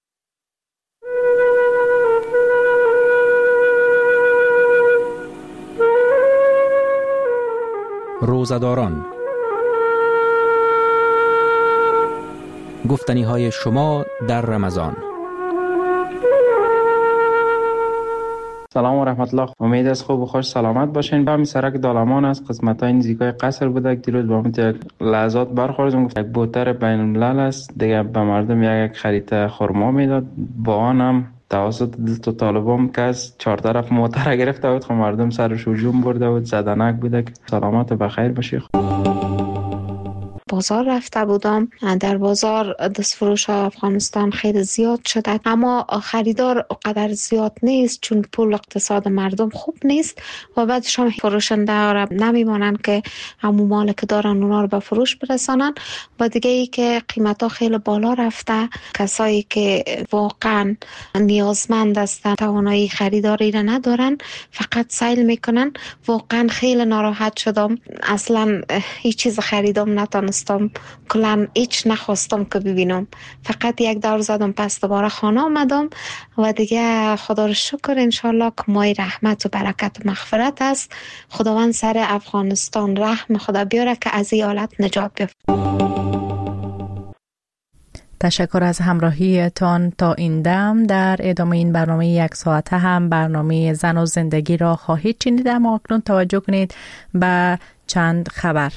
روزه‌داران، گفتنی های شما در رمضان. سلام و رحمت الله. امید است خوب و خوش سلامت باشین. با همین سرک دالمان از قسمت‌های نزدیکای قصر بوده که دیروز با همین لحظات برخوردم، گفت یک بوتر بین الملل است دیگه، به مردم یک خرید خرما میداد. با آنم توسط دست طالبان که از چهار طرف موتر گرفته بود، خب مردم سرش هجوم برده بود، زدنک بوده. که سلامت و بخیر باشی. بازار رفته بودم، در بازار دستفروش افغانستان خیلی زیاد شده، اما خریدار قدر زیاد نیست چون پول اقتصاد مردم خوب نیست و بعدش هم فروشنده ها نمیمانند که همون مال که دارن اونا رو به فروش برسانن. و دیگه ای که قیمت ها خیلی بالا رفته، کسایی که واقعا نیازمند هستن توانایی خریداری را ندارن فقط سیل میکنن. واقعا خیلی ناراحت شدم، اصلا هیچ چیز خریدم نتونستم، کلن هیچ نخواستم که ببینم، فقط یک دور زدم پس دوباره خانه آمدم و دیگه خدا رو شکر انشالله که مای رحمت و برکت و مغفرت است. خداوند سر افغانستان رحم خدا بیاره که از این حالت نجات بیافته. تشکر از همراهیتان تا این دم. در ادامه این برنامه یک ساعته هم برنامه زن و زندگی را خواهید شنید، اما اکنون توجه کنید به چند خبر.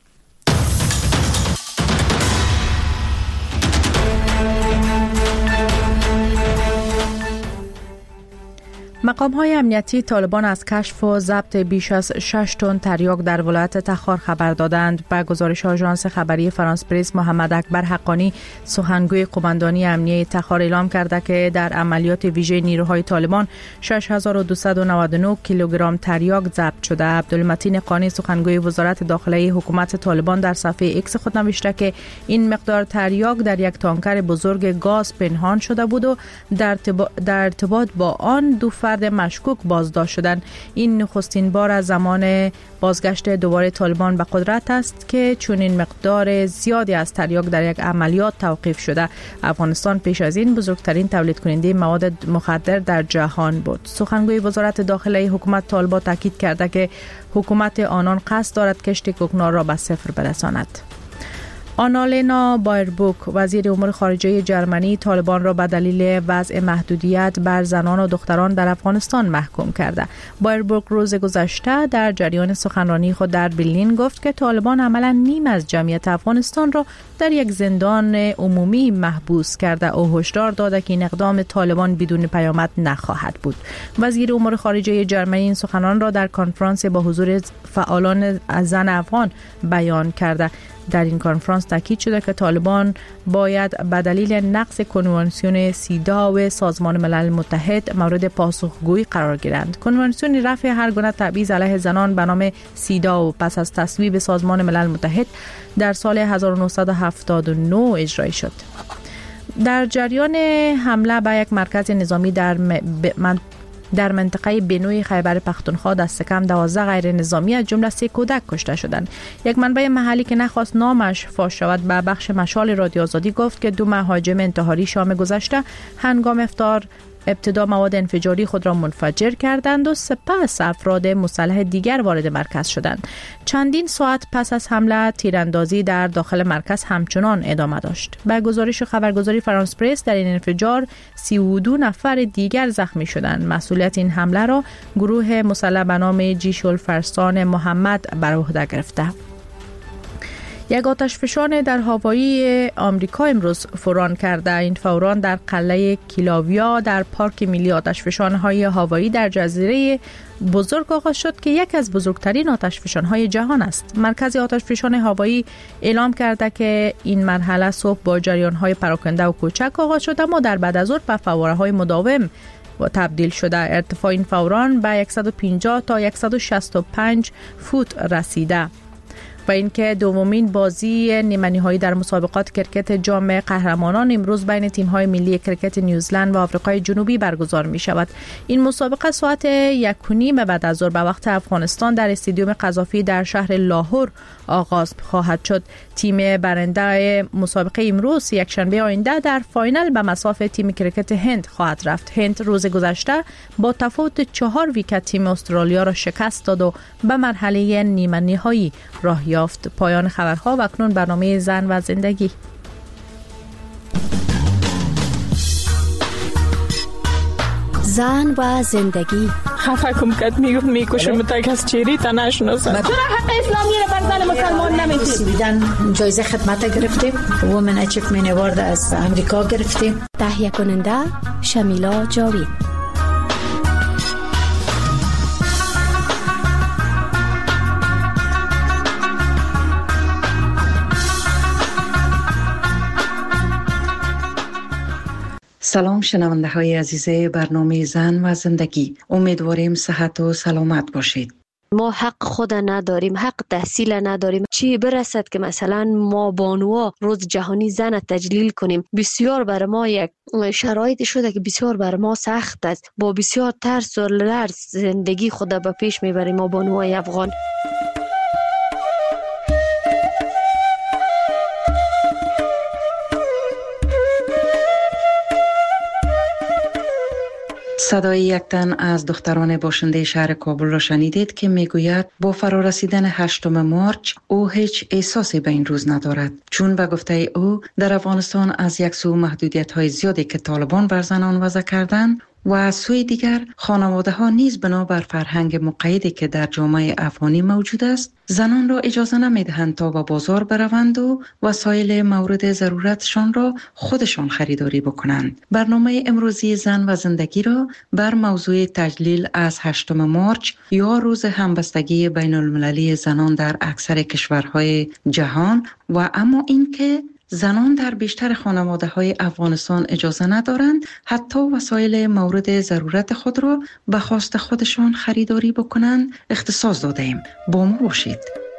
مقام‌های امنیتی طالبان از کشف و ضبط بیش از شش تن تریاک در ولایت تخار خبر دادند. به گزارش آژانس خبری فرانس پرس، محمد اکبر حقانی سخنگوی قماندانی امنیه تخار اعلام کرده که در عملیات ویژه نیروهای طالبان شش هزار و دویست و نود و نه کیلوگرم تریاک ضبط شده. عبدالمتین قانی سخنگوی وزارت داخلی حکومت طالبان در صفحه ایکس خود نوشته که این مقدار تریاک در یک تانکر بزرگ گاز پنهان شده بود و در ارتباط با آن دو فرد مشکوک بازداشت شدند. این نخستین بار از زمان بازگشت دوباره طالبان به قدرت است که چنین مقدار زیادی از تریاک در یک عملیات توقیف شده. افغانستان پیش از این بزرگترین تولید کننده مواد مخدر در جهان بود. سخنگوی وزارت داخلی حکومت طالبان تاکید کرده که حکومت آنان قصد دارد کشت کوکنار را به صفر برساند. آنالینا بایربوک وزیر امور خارجه جرمنی طالبان را به دلیل وضع محدودیت بر زنان و دختران در افغانستان محکوم کرده. بایربوک روز گذشته در جریان سخنرانی خود در برلین گفت که طالبان عملا نیم از جمعیت افغانستان را در یک زندان عمومی محبوس کرده و هشدار داده که این اقدام طالبان بدون پیامد نخواهد بود. وزیر امور خارجه جرمنی این سخنان را در کنفرانس با حضور فعالان زن افغان بیان کرده. در این کنفرانس تاکید شده که طالبان باید به دلیل نقض کنوانسیون سیداو سازمان ملل متحد مورد پاسخگویی قرار گیرند. کنوانسیون رفع هر گونه تبعیض علیه زنان به نام سیداو پس از تصویب سازمان ملل متحد در سال هزار و نهصد و هفتاد و نه اجرایی شد. در جریان حمله به یک مرکز نظامی در من در منطقه بنوی خیبر پختونخوا دست کم دوازده غیر نظامی از جمله سه کودک کشته شدند. یک منبع محلی که نخواست نامش فاش شود به بخش مشال رادیو آزادی گفت که دو مهاجم انتحاری شام گذشته هنگام افطار ابتدا مواد انفجاری خود را منفجر کردند و سپس افراد مسلح دیگر وارد مرکز شدند. چندین ساعت پس از حمله تیراندازی در داخل مرکز همچنان ادامه داشت. به گزارش و خبرگزاری فرانس پرس در این انفجار سی و دو نفر دیگر زخمی شدند. مسئولیت این حمله را گروه مسلح به نام جیش الفرسان محمد بر عهده گرفته. یک آتشفشان در هوایی آمریکا امروز فوران کرده. این فوران در قلعه کیلاویا در پارک ملی آتشفشان‌های هوایی در جزیره بزرگ آغاز شد که یک از بزرگترین آتشفشان‌های جهان است. مرکز آتشفشان هوایی اعلام کرده که این مرحله صبح با جریان‌های پراکنده و کوچک آغاز شد اما در بعد از ظهر به فواره‌های مداوم و تبدیل شده. ارتفاع این فوران به صد و پنجاه تا صد و شصت و پنج فوت رسیده. و اینکه دومین بازی نیمه‌نهایی در مسابقات کرکت جام قهرمانان امروز بین تیم‌های ملی کرکت نیوزلند و آفریقای جنوبی برگزار می‌شود. این مسابقه ساعت یک و نیم بعد از ظهر به وقت افغانستان در استادیوم قذافی در شهر لاهور آغاز خواهد شد. تیم برنده مسابقه امروز یک شنبه آینده در فاینال به مصاف تیم کرکت هند خواهد رفت. هند روز گذشته با تفاوت چهار ویکت تیم استرالیا را شکست داد و به مرحله نیمه‌نهایی راه یافت. پایان خبرها و اکنون برنامه زن و زندگی. زن و زندگی، خفه کم کد میگفت میکشم تا کس چیری تا نشناسم. چرا حق اسلامی رو بر زن مسلمان نمیدید؟ سویدن جایزه خدمت گرفتیم، وومن اچیومنت اوارد از امریکا گرفتیم. تهیه کننده شمیلا جاوید. سلام شنونده های عزیز برنامه زن و زندگی، امیدواریم صحت و سلامت باشید. ما حق خود نداریم، حق تحصیل نداریم. چی برسد که مثلا ما بانوها روز جهانی زن تجلیل کنیم؟ بسیار بر ما یک شرایط شده که بسیار بر ما سخت است. با بسیار ترس و لرز زندگی خود به پیش میبریم ما بانوهای افغان. صدای یک تن از دختران باشنده شهر کابل را شنیدید که میگوید با فرارسیدن هشتم مارچ او هیچ احساسی به این روز ندارد، چون به گفته او در افغانستان از یک سو محدودیت های زیادی که طالبان بر زنان وضع کردند و از سوی دیگر خانواده ها نیز بنابر فرهنگ مقیدی که در جامعه افغانی موجود است زنان را اجازه نمی دهند تا به بازار بروند و وسایل مورد ضرورتشان را خودشان خریداری بکنند. برنامه امروزی زن و زندگی را بر موضوع تجلیل از هشتم مارچ یا روز همبستگی بین المللی زنان در اکثر کشورهای جهان و اما اینکه زنان در بیشتر خانواده های افغانستان اجازه ندارند حتی وسایل مورد ضرورت خود را به خواست خودشان خریداری بکنند اختصاص داده ایم. با ما باشید.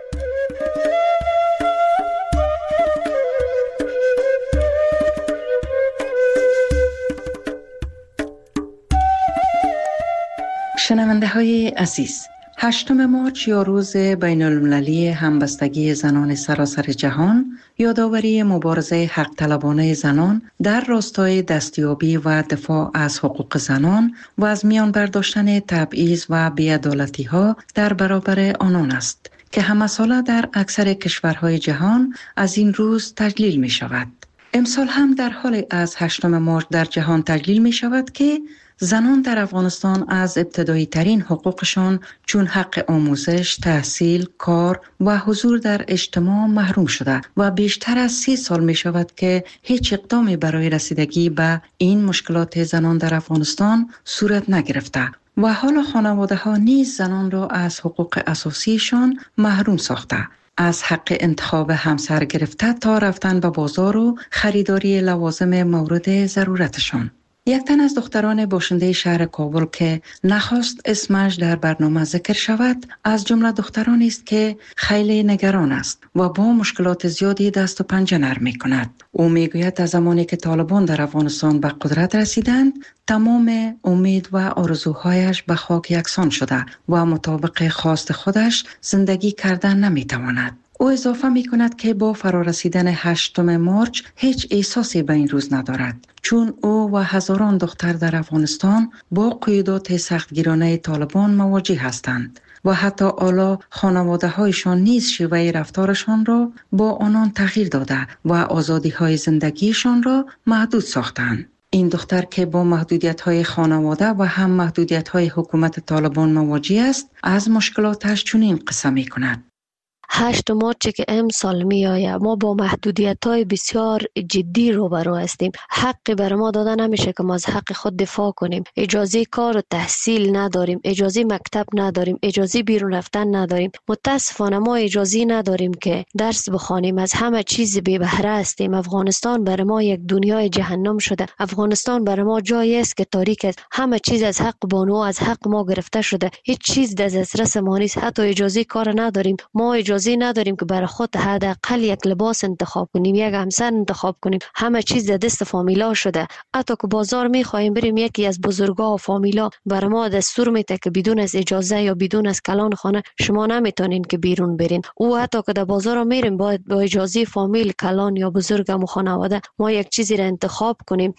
شنونده های عزیز، هشتم مارچ یا روز بین المللی همبستگی زنان سراسر جهان یادآوری مبارزه حق طلبانه زنان در راستای دستیابی و دفاع از حقوق زنان و از میان برداشتن تبعیض و بی‌عدالتی ها در برابر آنان است که همه ساله در اکثر کشورهای جهان از این روز تجلیل می شود. امسال هم در حال از هشتم مارچ در جهان تجلیل می شود که زنان در افغانستان از ابتدایی ترین حقوقشان چون حق آموزش، تحصیل، کار و حضور در اجتماع محروم شده و بیشتر از سی سال می شود که هیچ اقدامی برای رسیدگی به این مشکلات زنان در افغانستان صورت نگرفته و حالا خانواده ها نیز زنان را از حقوق اساسیشان محروم ساخته. از حق انتخاب همسر گرفته تا رفتن به بازار و خریداری لوازم مورد ضرورتشان. یک تن از دختران باشنده شهر کابل که نخواست اسمش در برنامه ذکر شود از جمله دخترانی است که خیلی نگران است و با مشکلات زیادی دست و پنجه نرم می کند. او می گوید از زمانی که طالبان در افغانستان به قدرت رسیدند تمام امید و آرزوهایش به خاک یکسان شده و مطابق خواست خودش زندگی کردن نمی تواند. او اضافه می کند که با فرارسیدن هشتم مارچ هیچ احساسی به این روز ندارد، چون او و هزاران دختر در افغانستان با قیودات سختگیرانه طالبان مواجه هستند و حتی حالا خانواده هایشان نیز شیوه رفتارشان را با آنان تغییر داده و آزادی های زندگیشان را محدود ساختند. این دختر که با محدودیت های خانواده و هم محدودیت های حکومت طالبان مواجه است از مشکلاتش چنین قصه می کند. هشت مارچ که امسال می آید ما با محدودیت های بسیار جدی روبرو هستیم. حقی بر ما داده نمیشه که ما از حق خود دفاع کنیم. اجازه کار و تحصیل نداریم، اجازه مکتب نداریم، اجازه بیرون رفتن نداریم. متاسفانه ما اجازه نداریم که درس بخوانیم. از همه چیز بی بهره هستیم. افغانستان بر ما یک دنیای جهنم شده. افغانستان بر ما جایی است که تاریک است. همه چیز از حق بانو از حق ما گرفته شده. هیچ چیز در دسترس ما نیست. حتی اجازه کار نداریم. ما اجازه نداریم که برای خود حداقل یک لباس انتخاب کنیم، یک همسر انتخاب کنیم. همه چیز در دست فامیلا شده. حتی که بازار میخوایم بریم یکی از بزرگا و فامیلا برای ما دستور میده که بدون از اجازه یا بدون از کلان خانه شما نمیتونین که بیرون برین. او حتی که در بازار میریم باید با اجازه فامیل، کلان یا بزرگم و خانواده ما یک چیزی را انتخاب کنیم.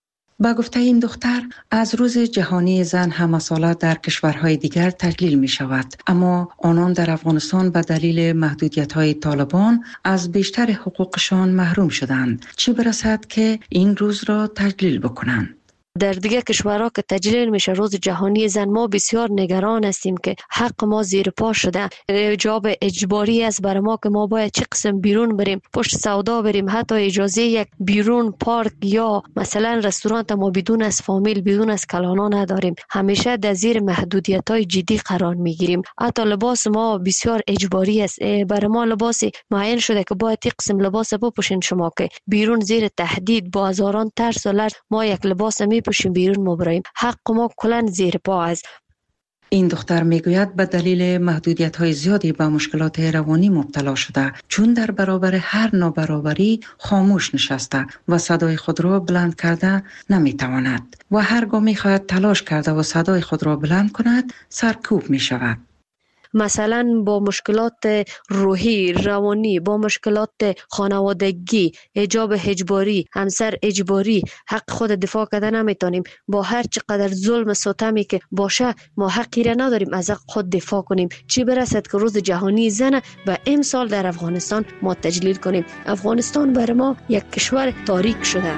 با گفته این دختر از روز جهانی زن همه ساله در کشورهای دیگر تجلیل می شود، اما آنان در افغانستان به دلیل محدودیت های طالبان از بیشتر حقوقشان محروم شدند، چه برسد که این روز را تجلیل بکنند. در دیگه کشورها که تجلیل میشه روز جهانی زن، ما بسیار نگران هستیم که حق ما زیر پا شده. حجاب اجباری است برای ما که ما باید چه قسم بیرون بریم، پشت سودا بریم، حتی اجازه یک بیرون پارک یا مثلا رستوران ما بدون از فامیل، بدون از کلانا نداریم. همیشه در زیر محدودیت‌های جدی قرار میگیریم. حتی لباس ما بسیار اجباری است. برای ما لباس معین شده که باید یک قسم لباس بپوشین شما که بیرون زیر تهدید با هزاران ترس و لرز ما یک لباس میپوشیم بیرون ما بریم. حق ما کلا زیر پا است. این دختر میگوید به دلیل محدودیت‌های زیادی به مشکلات روانی مبتلا شده، چون در برابر هر نابرابری خاموش نشسته و صدای خود را بلند کرده نمیتواند و هرگاه میخواهد تلاش کرده و صدای خود را بلند کند سرکوب میشود. مثلا با مشکلات روحی، روانی، با مشکلات خانوادگی، حجاب اجباری، همسر اجباری، حق خود دفاع کرده نمیتونیم. با هر چقدر ظلم و ستمی که باشه ما حقی را نداریم از حق خود دفاع کنیم. چی برسد که روز جهانی زن و امسال در افغانستان ما تجلیل کنیم. افغانستان برای ما یک کشور تاریک شده.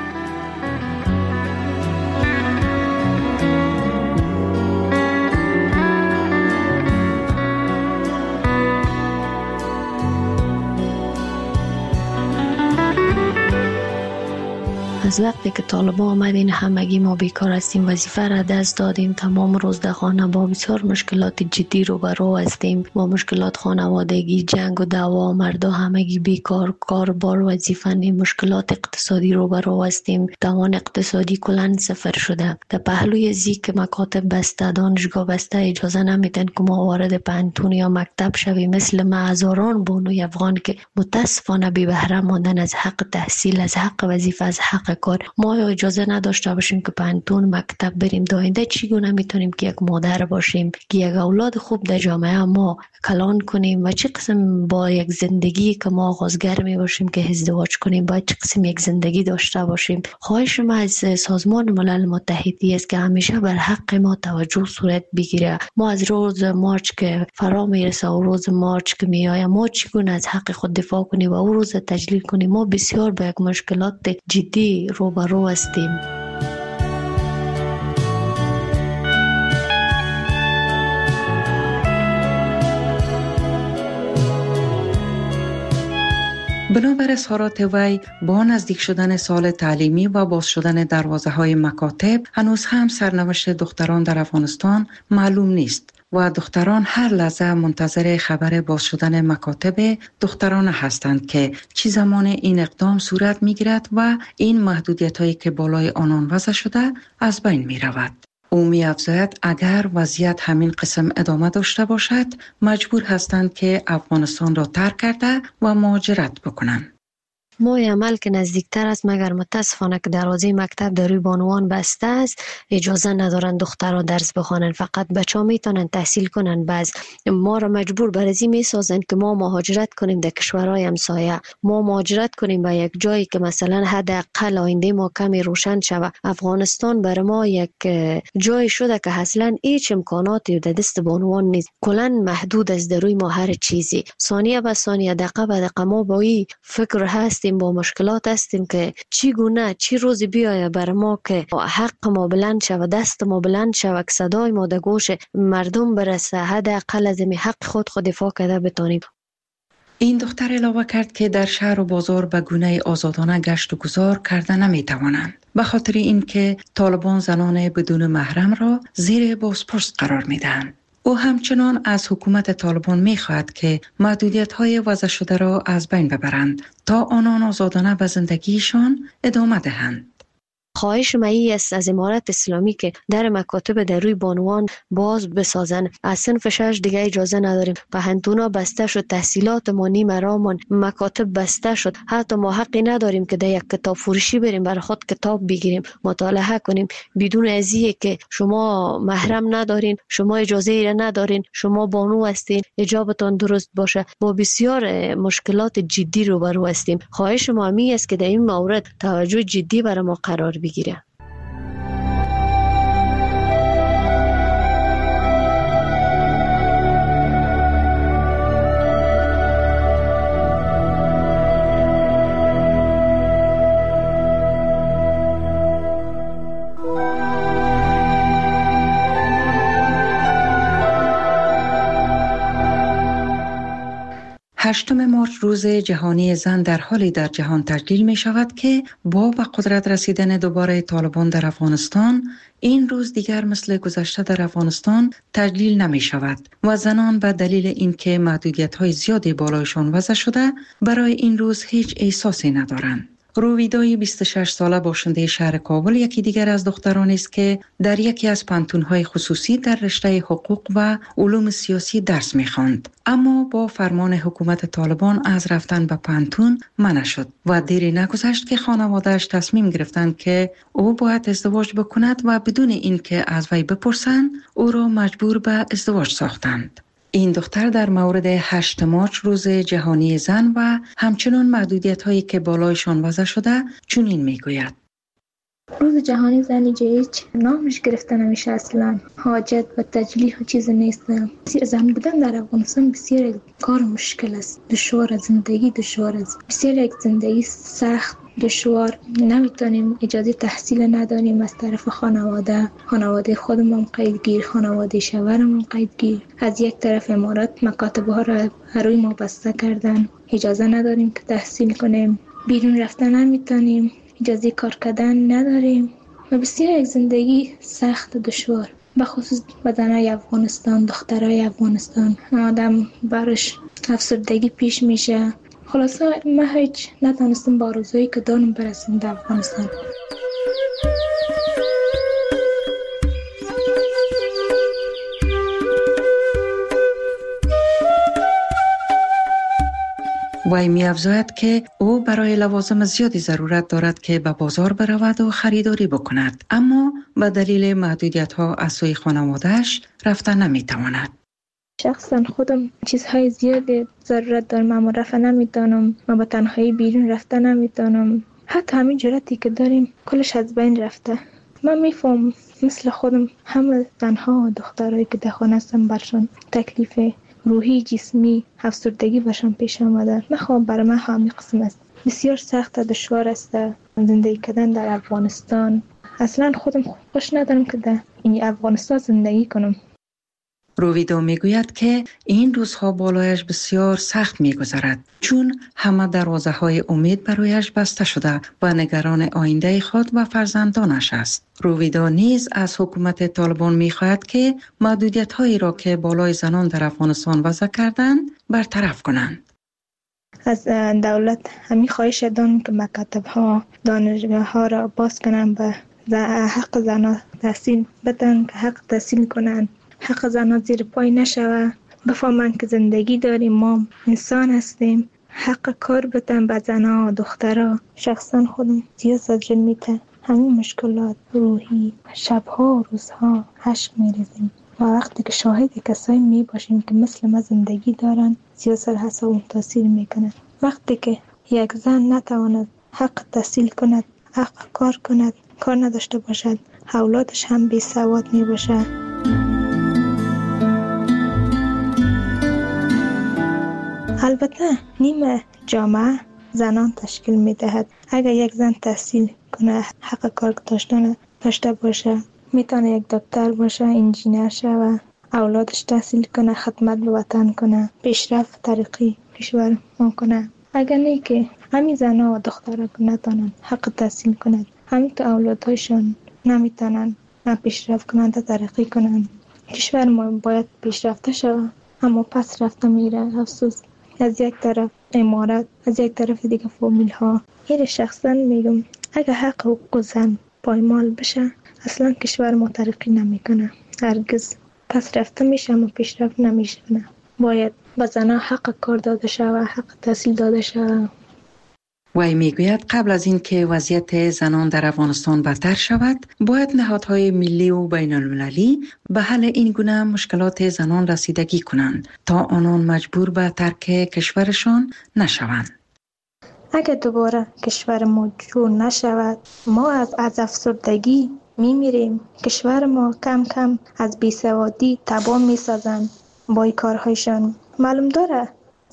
از وقتی که طالبان آمدین همگی ما بیکار هستیم، وظیفه را دست دادیم، تمام روز در خانه با بسیار مشکلات جدی روبرو هستیم. با مشکلات خانوادگی، جنگ و دعوا، مردا همگی بیکار، کار بار وظیفه نیم، مشکلات اقتصادی روبرو هستیم. توان اقتصادی کلا صفر شده. در پهلوی زی که مکاتب بسته، دانشگاه بسته، اجازه نمیدن که ما وارد پانتون یا مکتب شویم. مثل ما هزاران بانوی افغان که متاسفانه بی بهره ماندن از حق تحصیل، از حق وظیفه، از حق کار. ما اجازه نداشته باشیم که پانتون مکتب بریم. داینده چگونه میتونیم که یک مادر باشیم که یک اولاد خوب در جامعه ما کلان کنیم و چه قسم با یک زندگی که ما آغازگر می باشیم که ازدواج کنیم، باید چه قسم یک زندگی داشته باشیم. خواهش ما از سازمان ملل متحدی است که همیشه بر حق ما توجه صورت بگیره. ما از روز مارچ که فرا میرسه و روز مارچ که میآید ما چگونه از حق خود دفاع کنیم و او روز تجلیل کنیم. ما بسیار با یک مشکلات جدی روبرو هستیم. بنابر اظهارات وی با نزدیک شدن سال تعلیمی و باز شدن دروازه های مکاتب هنوز هم سرنوشت دختران در افغانستان معلوم نیست و دختران هر لحظه منتظر خبر باز شدن مکاتب دختران هستند که چه زمان این اقدام صورت می گیرد و این محدودیت هایی که بالای آنان وضع شده از بین می رود. او می افزاید اگر وضعیت همین قسم ادامه داشته باشد مجبور هستند که افغانستان را ترک کرده و مهاجرت بکنند. ما عمل که نزدیکتر است، مگر متاسفانه که دروازه مکتب در روی بانوان بسته است، اجازه ندارن دخترها درس بخوانن. فقط بچه ها میتونن تحصیل کنن. بعض ما را مجبور بر ازی میسازن که ما مهاجرت کنیم در کشورهای همسایه. ما مهاجرت کنیم به یک جایی که مثلا حداقل آینده ما کمی روشن شود. افغانستان برای ما یک جای شده که اصلا هیچ امکاناتی در دست بانوان نیست. کلا محدود است در روی ما هر چیزی. ثانیه به ثانیه، دقیقه به دقیقه ما با این فکر هست، با مشکلات هستیم که چی گونه چی روزی بیایه بر ما که حق ما بلند شود، دست ما بلند شود، صدای ما در گوش مردم برسه، حداقل از می حق خود خود دفاع کرده بتونیم. این دختر علاوه کرد که در شهر و بازار به گونه آزادانه گشت و گذار کرده نمی توانند به خاطر اینکه طالبان زنان بدون محرم را زیر بازپرس قرار می دهند. او همچنان از حکومت طالبان می خواهد که محدودیت‌های وضع شده را از بین ببرند تا آنان آزادانه به زندگیشان ادامه دهند. خواهش مایی است از امارت اسلامی که در مکاتب در روی بانوان باز بسازن. از صنف شش دیگه اجازه نداریم. پهنتونا بسته شد، تحصیلات ما نیم رامان، مکاتب بسته شد. حتی ما حقی نداریم که در یک کتاب فروشی بریم برای خود کتاب بگیریم مطالعه کنیم بدون ازیه که شما محرم ندارین، شما اجازه ای ندارین، شما بانو هستین، حجابتان درست باشه. با بسیار مشکلات جدی روبرو هستیم. خواهش ما می است که در این مورد توجه جدی برای ما قرار بگیره. هشتم مارچ روز جهانی زن در حالی در جهان تجلیل می شود که با به قدرت رسیدن دوباره طالبان در افغانستان این روز دیگر مثل گذشته در افغانستان تجلیل نمی شود و زنان به دلیل اینکه محدودیت های زیادی بالایشان وضع شده برای این روز هیچ احساسی ندارند. رویدای بیست و شش ساله باشنده شهر کابل یکی دیگر از دخترانی است که در یکی از پانتون‌های خصوصی در رشته حقوق و علوم سیاسی درس می‌خواند، اما با فرمان حکومت طالبان از رفتن به پانتون منع شد و دیری نگذشت که خانواده‌اش تصمیم گرفتند که او باید ازدواج بکند و بدون اینکه از وی بپرسند او را مجبور به ازدواج ساختند. این دختر در مورد هشت مارچ روز جهانی زن و همچنین محدودیت هایی که بالایشان وضع شده چنین میگوید: روز جهانی زن هیچ نامش گرفته نمیشه، اصلا حاجت و تجلیل چیز نیست. زن بودن در افغانستان بسیار کار مشکل است، دشوار، زندگی دشوار است، بسیار یک زندگی سخت دشوار. نمیتونیم اجازه تحصیل نداریم از طرف خانواده خانواده خودمون قیدگیر، خانواده شوهرمون قیدگیر. از یک طرف امارات مکاتب ها را روی ما بسته کردن، اجازه نداریم که تحصیل کنیم، بیرون رفتن نمیتونیم، اجازه کار کردن نداریم و بسیار یک زندگی سخت و دشوار، به خصوص بدنهای افغانستان، دخترای افغانستان. آدم برش افسردگی پیش میشه. خلاصا ما هیچ نتونستم با آرزویی که دارم برسیم در افغانستان. وی می افزاید که او برای لوازم زیادی ضرورت دارد که به بازار برود و خریداری بکند، اما به دلیل محدودیت ها از سوی خانواده‌اش رفتن نمی تواند. شخصا خودم چیزهای زیادی ضرورت دارم اما رفتن نمیتونم، ما به تنهایی بیرون رفتن نمیتونم. حتی همین جرأتی که داریم کلش از بین رفته. من میفهم مثل خودم همه زنها و دخترایی که در خانه هستن برشان تکلیف روحی، جسمی، افسردگی برشان پیش آمده. نخوام برای من همین قسم است. بسیار سخت و دشوار است زندگی کردن در افغانستان. اصلا خودم خوش ندارم که در این افغانستان زندگی کنم. رویدا میگوید که این روزها بالایش بسیار سخت میگذرد، چون همه دروازه های امید برایش بسته شده و نگران آینده خود و فرزندانش است. رویدا نیز از حکومت طالبان میخواهد که محدودیت هایی را که بالای زنان در افغانستان وضع کردند برطرف کنند. از دولت همین خواهش دارم که مکاتب ها، دانشگاه ها را باز کنند و حق زنان تحصیل بدن، که حق تحصیل کنند، حق زنان زیر پای نشوه، بفهمن که زندگی داریم، ما انسان هستیم، حق کار بدن به زنها و دخترها. شخصا خودم زیاد زجر میته، همین مشکلات روحی، شبها و روزها عشق میریزیم و وقتی که شاهد کسایی میباشیم که مثل ما زندگی دارن زیاد سر حساب تاثیر میکنه. وقتی که یک زن نتواند حق تحصیل کند، حق کار کند، کار نداشته باشد، اولادش هم بی سواد میباشه. البته نیمه جامعه زنان تشکیل می دهد. اگر یک زن تحصیل کنه، حق کار داشتن داشته باشه، میتونه یک دکتر باشه، انجینر شه، اولادش تحصیل کنه، خدمت به وطن کنه، پیشرفت ترقی کشور کنه. اگر نه که همین زنها و دخترها نتونن حق تحصیل کنند، همین تو اولادهایشان نمیتونن نه پیشرفت کنند، ترقی کنند. کشور ما باید پیشرفته شود اما پس رفته میره. افسوس. از یک طرف امارات، از یک طرف دیگه فامیل ها. این شخصا میگم اگه حق حقوق زن پایمال بشه اصلا کشور ما ترقی نمیکنه، هرگز پس رفته میشه اما پیشرفت نمیشه. باید به زنها حق کار داده شود، حق تحصیل داده شود. وی میگوید قبل از این که وضعیت زنان در افغانستان بدتر شود، باید نهادهای ملی و بین المللی به حل این گونه مشکلات زنان رسیدگی کنند تا آنان مجبور به ترک کشورشان نشوند. اگر دوباره کشور ما جور نشود، ما از از افسردگی میمیریم. کشور ما کم کم از بیسوادی تباه میسازند با این کارهایشان. معلوم داره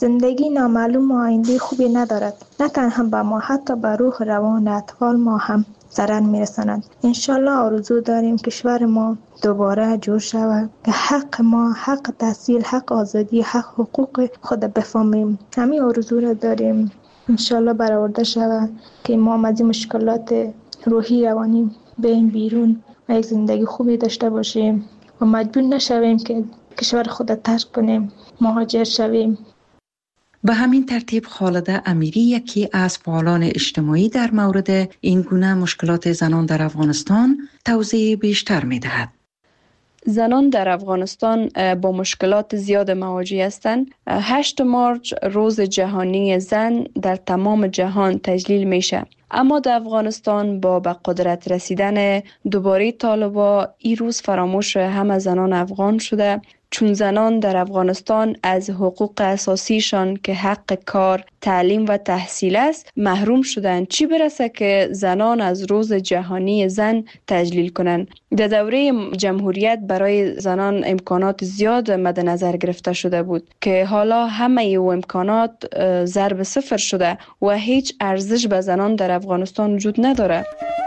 زندگی نامعلوم و آینده خوبی ندارد. نه تنها به ما، حتی به روح روان اطفال ما هم ضرر میرساند. انشالله آرزو داریم کشور ما دوباره جور شود که حق ما، حق تحصیل، حق آزادی، حق حقوق خود بفهمیم. همین آرزو را داریم انشالله برآورده شود که ما از این مشکلات روحی روانی بریم بیرون و یک زندگی خوبی داشته باشیم و مجبور نشویم که کشور خود ترک کنیم، مهاجر شویم. به همین ترتیب خالده امیری یکی از فعالان اجتماعی در مورد این گونه مشکلات زنان در افغانستان توضیح بیشتر می دهد. زنان در افغانستان با مشکلات زیاد مواجه هستند. هشتم مارچ روز جهانی زن در تمام جهان تجلیل میشه. اما در افغانستان با به قدرت رسیدن دوباره طالبا این روز فراموش همه زنان افغان شده، چون زنان در افغانستان از حقوق اساسیشان که حق کار، تعلیم و تحصیل است محروم شدند. چی برسه که زنان از روز جهانی زن تجلیل کنند. در دوره جمهوریت برای زنان امکانات زیاد مد نظر گرفته شده بود که حالا همه او امکانات ضرب صفر شده و هیچ ارزش به زنان در افغانستان وجود نداره.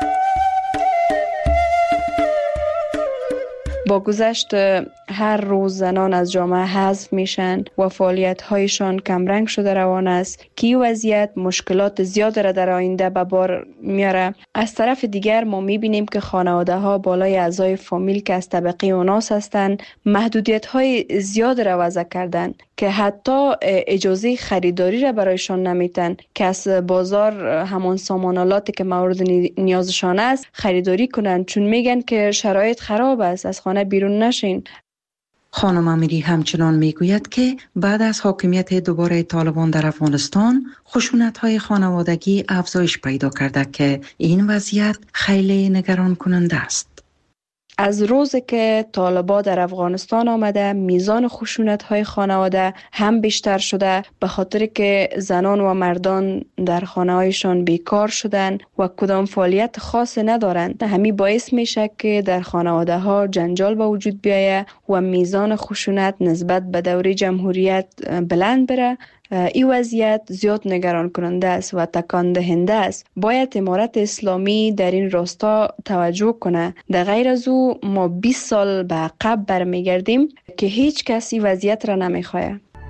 با گذشت هر روز زنان از جامعه حذف میشن و فعالیت‌هایشان کمرنگ شده روان است که این وضعیت مشکلات زیاد را در آینده به بار میاره. از طرف دیگر ما میبینیم که خانواده‌ها بالای اعضای فامیل که از طبقه اوناس هستند محدودیت‌های زیاد را وضع کردن که حتی اجازه خریداری را برایشان نمیتن که از بازار همان سامانالاتی که مورد نیازشان است خریداری کنن، چون میگن که شرایط خراب است، از خانه بیرون نشین. خانم امیری همچنان میگوید که بعد از حاکمیت دوباره طالبان در افغانستان خشونت‌های خانوادگی افزایش پیدا کرده که این وضعیت خیلی نگران کننده است. از روزی که طالبان در افغانستان آمده میزان خشونت‌های خانواده هم بیشتر شده، به خاطر که زنان و مردان در خانه‌هایشان بیکار شدن و کدام فعالیت خاص ندارند. همین باعث میشه که در خانواده‌ها جنجال به وجود بیاید و میزان خشونت نسبت به دوره جمهوریت بلند بره. این وضعیت زیاد نگران کننده است و تکان دهنده است. باید امارت اسلامی در این راستا توجه کنه. در غیر از او ما بیست سال به عقب برمیگردیم که هیچ کسی وضعیت را نمیخواه.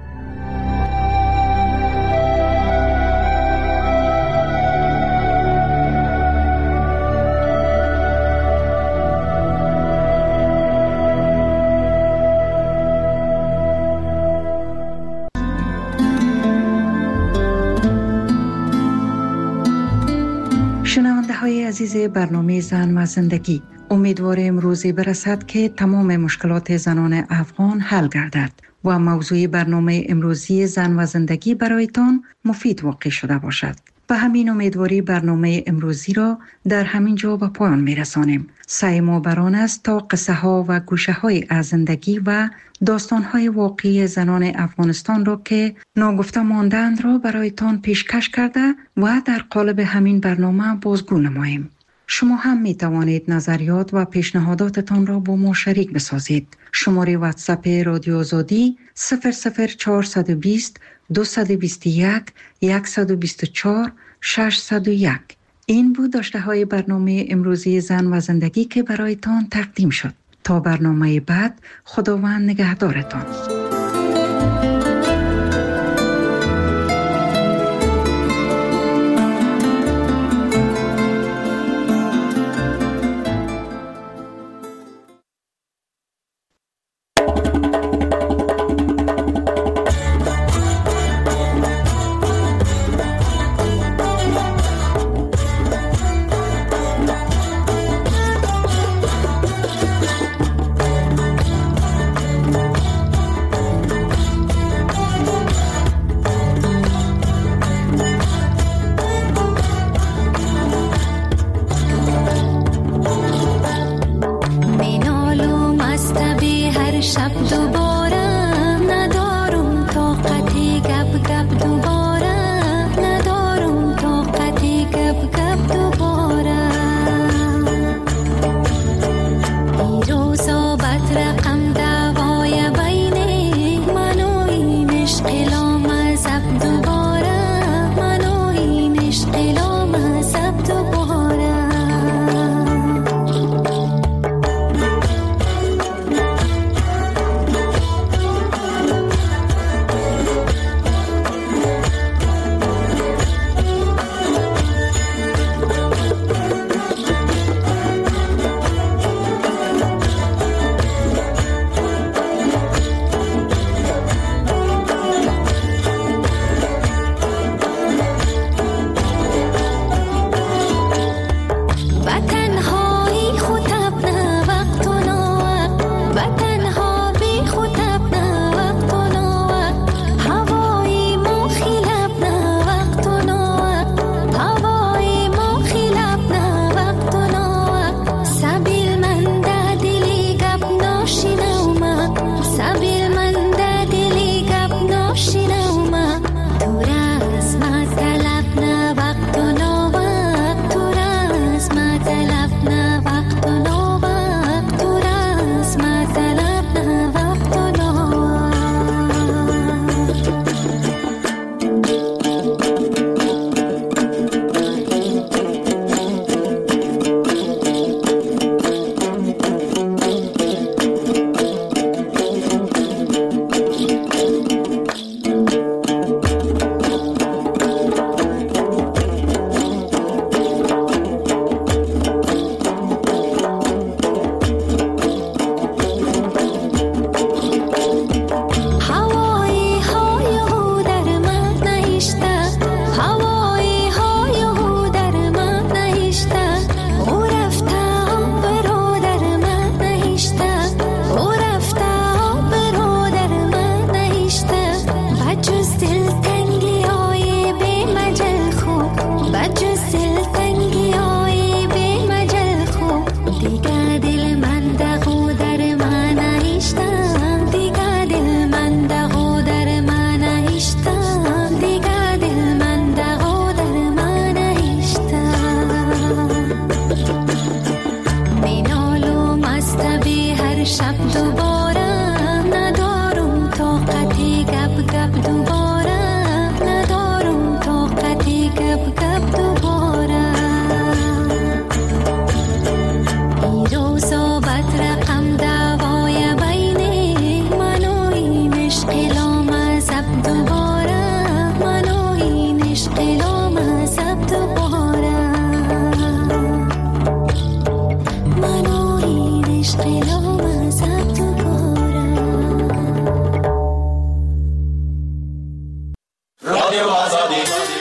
های عزیز برنامه زن و زندگی، امیدواریم روزی برسد که تمام مشکلات زنان افغان حل گردد و موضوع برنامه امروزی زن و زندگی برایتان مفید واقع شده باشد. به همین امیدواری برنامه امروزی را در همین جا به پایان می رسانیم. سعی ما بران است تا قصه ها و گوشه های از زندگی و داستان های واقعی زنان افغانستان را که ناگفته ماندند را برایتان پیشکش کرده و در قالب همین برنامه بازگو نماییم. شما هم می توانید نظریات و پیشنهاداتتان را با ما شریک بسازید. شماره واتساپ رادیو آزادی صفر صفر چهارصد و بیست دویست و بیست و یک صد و بیست و چهار ششصد و یک. این بود داشته های برنامه امروزی زن و زندگی که برایتان تقدیم شد. تا برنامه بعد، خداوند نگهدارتان. رادیو آزادی.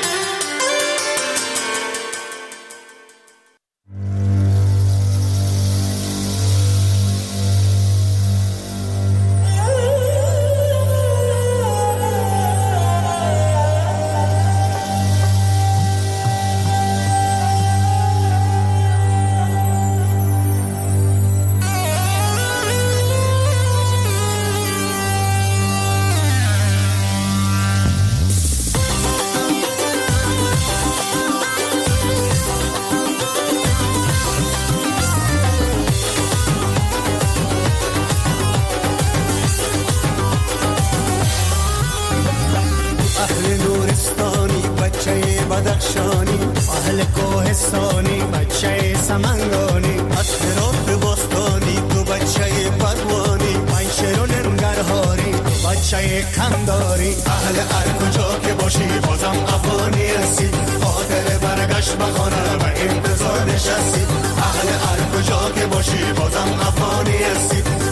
بدخشانی اهل کوهستانی بچه سمنگانی از هرات بستانی تو بچه بدوانی پنشر و ننگرهاری بچه کمداری اهل هر کجا که باشی بازم افغانی هستی خاطر برگشت بخانه و انتظار نشستی اهل هر کجا که باشی بازم افغانی هستی